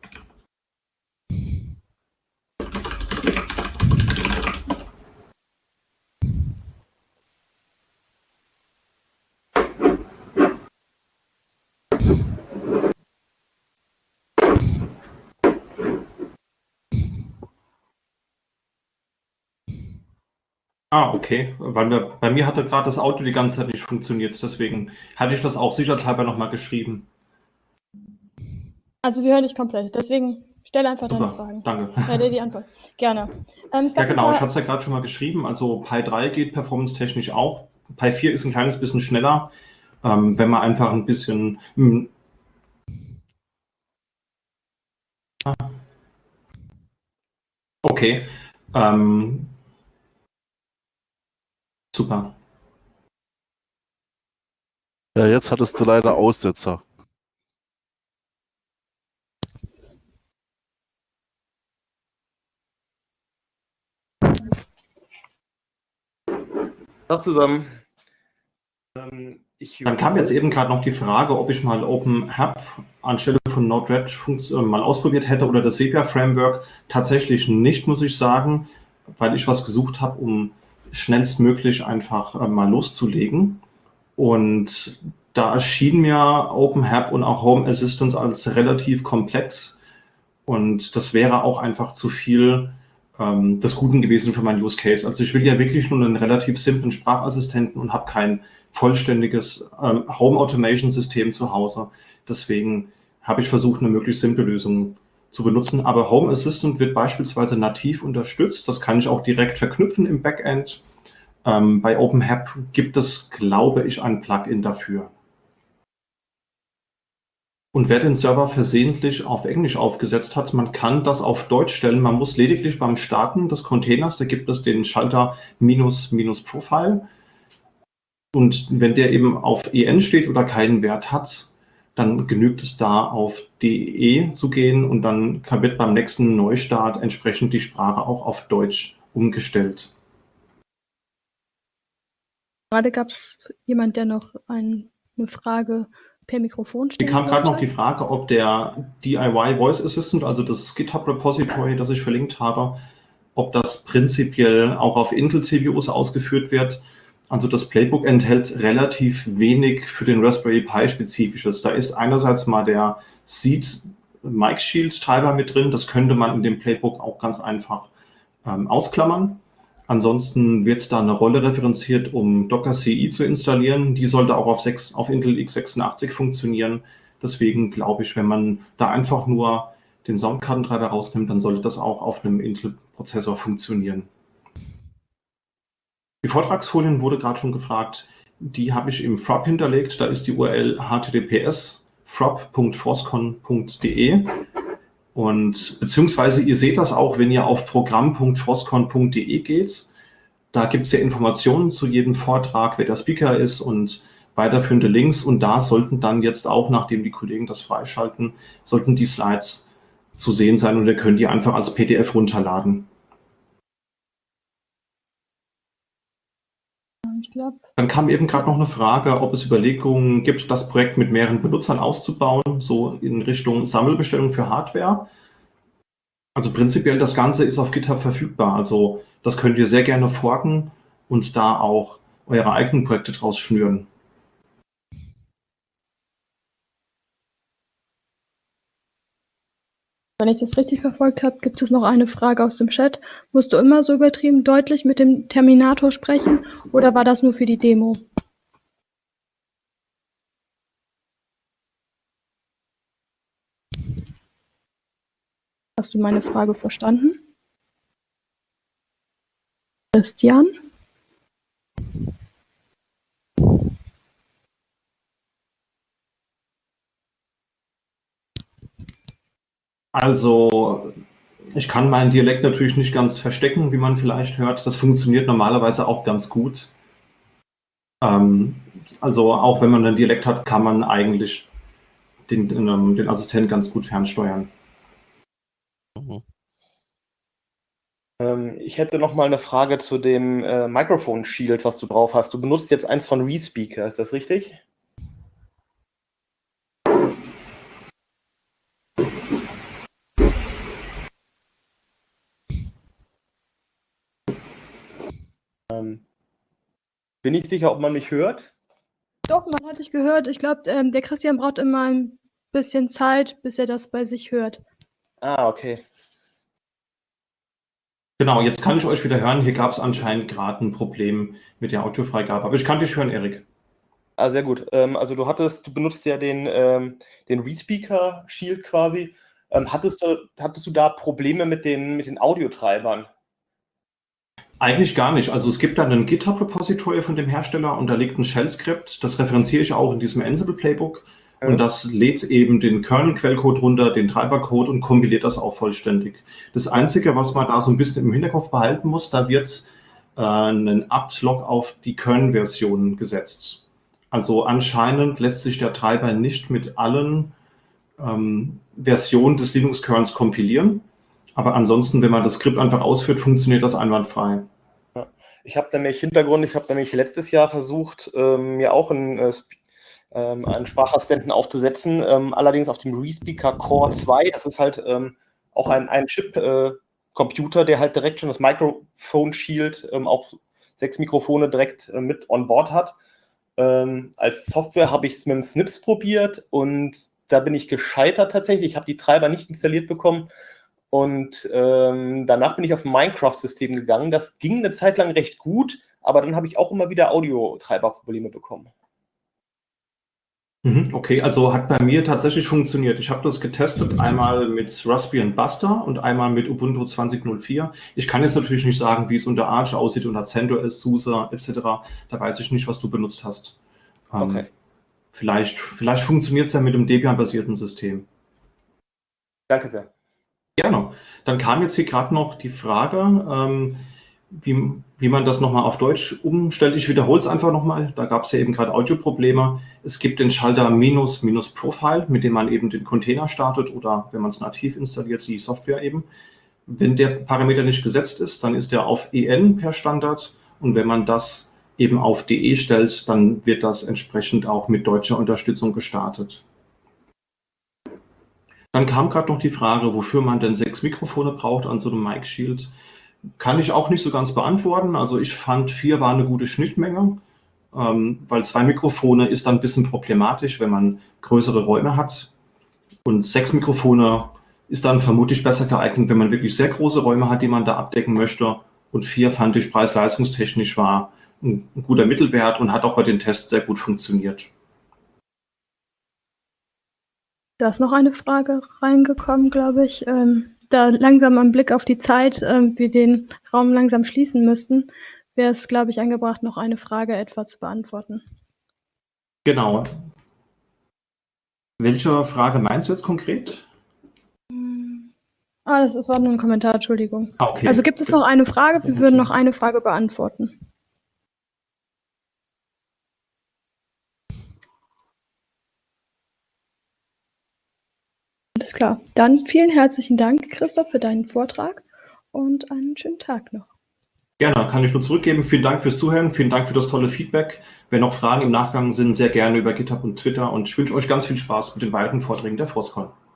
Ah, okay. Weil wir, bei mir hatte gerade das Auto die ganze Zeit nicht funktioniert, deswegen hatte ich das auch sicherheitshalber nochmal geschrieben. Also wir hören dich komplett, deswegen stell einfach Super, deine Fragen. danke. Ja, dir die Antwort. Gerne. Ähm, es Ja, gab ein genau, paar- ich hatte es ja gerade schon mal geschrieben. Also Pi drei geht performance-technisch auch. Pi vier ist ein kleines bisschen schneller, ähm, wenn man einfach ein bisschen. Mh, okay. Ähm, super. Ja, jetzt hattest du leider Aussetzer. Tag zusammen. Ähm, ich Dann kam jetzt eben gerade noch die Frage, ob ich mal OpenHAB anstelle von Node-RED äh, mal ausprobiert hätte oder das Sepia-Framework. Tatsächlich nicht, muss ich sagen, weil ich was gesucht habe, um schnellstmöglich einfach äh, mal loszulegen. Und da erschien mir OpenHAB und auch Home Assistant als relativ komplex. Und das wäre auch einfach zu viel ähm, des Guten gewesen für meinen Use Case. Also ich will ja wirklich nur einen relativ simplen Sprachassistenten und habe kein vollständiges ähm, Home Automation System zu Hause. Deswegen habe ich versucht, eine möglichst simple Lösung zu benutzen. Aber Home Assistant wird beispielsweise nativ unterstützt. Das kann ich auch direkt verknüpfen im Backend. Ähm, bei OpenHAB gibt es, glaube ich, ein Plugin dafür. Und wer den Server versehentlich auf Englisch aufgesetzt hat, man kann das auf Deutsch stellen. Man muss lediglich beim Starten des Containers, da gibt es den Schalter minus minus Profile. Und wenn der eben auf E N steht oder keinen Wert hat, dann genügt es da auf D E zu gehen und dann wird beim nächsten Neustart entsprechend die Sprache auch auf Deutsch umgestellt. Gerade gab es jemand, der noch ein, eine Frage per Mikrofon Hier stellen kam gerade noch wollte. die Frage, ob der D I Y Voice Assistant, also das GitHub Repository, das ich verlinkt habe, ob das prinzipiell auch auf Intel C P Us ausgeführt wird. Also das Playbook enthält relativ wenig für den Raspberry Pi Spezifisches. Da ist einerseits mal der Seed Mic Shield Treiber mit drin. Das könnte man in dem Playbook auch ganz einfach ähm, ausklammern. Ansonsten wird da eine Rolle referenziert, um Docker C I zu installieren. Die sollte auch auf, sechs, auf Intel x sechsundachtzig funktionieren. Deswegen glaube ich, wenn man da einfach nur den Soundkartentreiber rausnimmt, dann sollte das auch auf einem Intel-Prozessor funktionieren. Die Vortragsfolien wurde gerade schon gefragt. Die habe ich im Frop hinterlegt. Da ist die U R L h t t p s frop punkt forscon punkt d e. Und beziehungsweise ihr seht das auch, wenn ihr auf programm punkt forscon punkt d e geht. Da gibt es ja Informationen zu jedem Vortrag, wer der Speaker ist und weiterführende Links. Und da sollten dann jetzt auch, nachdem die Kollegen das freischalten, sollten die Slides zu sehen sein und ihr könnt die einfach als P D F runterladen. Ich glaub, Dann kam eben gerade noch eine Frage, ob es Überlegungen gibt, das Projekt mit mehreren Benutzern auszubauen, so in Richtung Sammelbestellung für Hardware. Also prinzipiell das Ganze ist auf GitHub verfügbar. Also das könnt ihr sehr gerne forken und da auch eure eigenen Projekte draus schnüren. Wenn ich das richtig verfolgt habe, gibt es noch eine Frage aus dem Chat. Musst du immer so übertrieben deutlich mit dem Terminator sprechen oder war das nur für die Demo? Hast du meine Frage verstanden? Christian? Also, ich kann meinen Dialekt natürlich nicht ganz verstecken, wie man vielleicht hört. Das funktioniert normalerweise auch ganz gut. Ähm, also, auch wenn man einen Dialekt hat, kann man eigentlich den, den, den Assistenten ganz gut fernsteuern. Mhm. Ähm, ich hätte noch mal eine Frage zu dem äh, Microphone Shield, was du drauf hast. Du benutzt jetzt eins von WeSpeaker, ist das richtig? Ähm, bin ich sicher, ob man mich hört? Doch, man hat dich gehört. Ich glaube, ähm, der Christian braucht immer ein bisschen Zeit, bis er das bei sich hört. Ah, okay. Genau, jetzt kann ich euch wieder hören. Hier gab es anscheinend gerade ein Problem mit der Audiofreigabe. Aber ich kann dich hören, Erik. Ah, sehr gut. Ähm, also du hattest, du benutzt ja den, ähm, den WeSpeaker Shield quasi. Ähm, hattest du, hattest du da Probleme mit den, mit den Audiotreibern? Eigentlich gar nicht. Also es gibt da einen GitHub-Repository von dem Hersteller und da liegt ein Shell-Skript, das referenziere ich auch in diesem Ansible-Playbook. Ja. Und das lädt eben den Kernel-Quellcode runter, den Treibercode und kompiliert das auch vollständig. Das Einzige, was man da so ein bisschen im Hinterkopf behalten muss, da wird äh, ein apt-Log auf die Kernel-Version gesetzt. Also anscheinend lässt sich der Treiber nicht mit allen ähm, Versionen des Linux-Kerns kompilieren. Aber ansonsten, wenn man das Skript einfach ausführt, funktioniert das einwandfrei. Ja. Ich habe nämlich Hintergrund, ich habe nämlich letztes Jahr versucht, ähm, mir auch einen, äh, ähm, einen Sprachassistenten aufzusetzen, ähm, allerdings auf dem Respeaker Core zwei. Das ist halt ähm, auch ein, ein Chip-Computer, äh, der halt direkt schon das Microphone Shield, ähm, auch sechs Mikrofone direkt äh, mit on board hat. Ähm, als Software habe ich es mit dem Snips probiert und da bin ich gescheitert tatsächlich. Ich habe die Treiber nicht installiert bekommen. Und ähm, danach bin ich auf ein Minecraft-System gegangen. Das ging eine Zeit lang recht gut, aber dann habe ich auch immer wieder Audio-Treiber-Probleme bekommen. Okay, also hat bei mir tatsächlich funktioniert. Ich habe das getestet, einmal mit Raspbian und Buster und einmal mit Ubuntu zwanzig null vier. Ich kann jetzt natürlich nicht sagen, wie es unter Arch aussieht, unter CentOS, SUSE et cetera. Da weiß ich nicht, was du benutzt hast. Ähm, Okay. Vielleicht, vielleicht funktioniert es ja mit dem Debian-basierten System. Danke sehr. Gerne. Dann kam jetzt hier gerade noch die Frage, ähm, wie, wie man das nochmal auf Deutsch umstellt. Ich wiederhole es einfach nochmal. Da gab es ja eben gerade Audioprobleme. Es gibt den Schalter minus minus Profile, mit dem man eben den Container startet oder wenn man es nativ installiert, die Software eben. Wenn der Parameter nicht gesetzt ist, dann ist er auf E N per Standard. Und wenn man das eben auf D E stellt, dann wird das entsprechend auch mit deutscher Unterstützung gestartet. Dann kam gerade noch die Frage, wofür man denn sechs Mikrofone braucht an so einem Mic Shield. Kann ich auch nicht so ganz beantworten. Also ich fand, vier war eine gute Schnittmenge, ähm, weil zwei Mikrofone ist dann ein bisschen problematisch, wenn man größere Räume hat. Und sechs Mikrofone ist dann vermutlich besser geeignet, wenn man wirklich sehr große Räume hat, die man da abdecken möchte. Und vier fand ich preis-leistungstechnisch war ein, ein guter Mittelwert und hat auch bei den Tests sehr gut funktioniert. Da ist noch eine Frage reingekommen, glaube ich. Ähm, da langsam am Blick auf die Zeit ähm, wir den Raum langsam schließen müssten, wäre es, glaube ich, angebracht, noch eine Frage etwa zu beantworten. Genau. Welche Frage meinst du jetzt konkret? Ah, das ist- war nur ein Kommentar, Entschuldigung. Ah, okay. Also gibt es noch eine Frage? Wir würden noch eine Frage beantworten. Alles klar. Dann vielen herzlichen Dank, Christoph, für deinen Vortrag und einen schönen Tag noch. Gerne, kann ich nur zurückgeben. Vielen Dank fürs Zuhören, vielen Dank für das tolle Feedback. Wenn noch Fragen im Nachgang sind, sehr gerne über GitHub und Twitter und ich wünsche euch ganz viel Spaß mit den weiteren Vorträgen der Frostcon.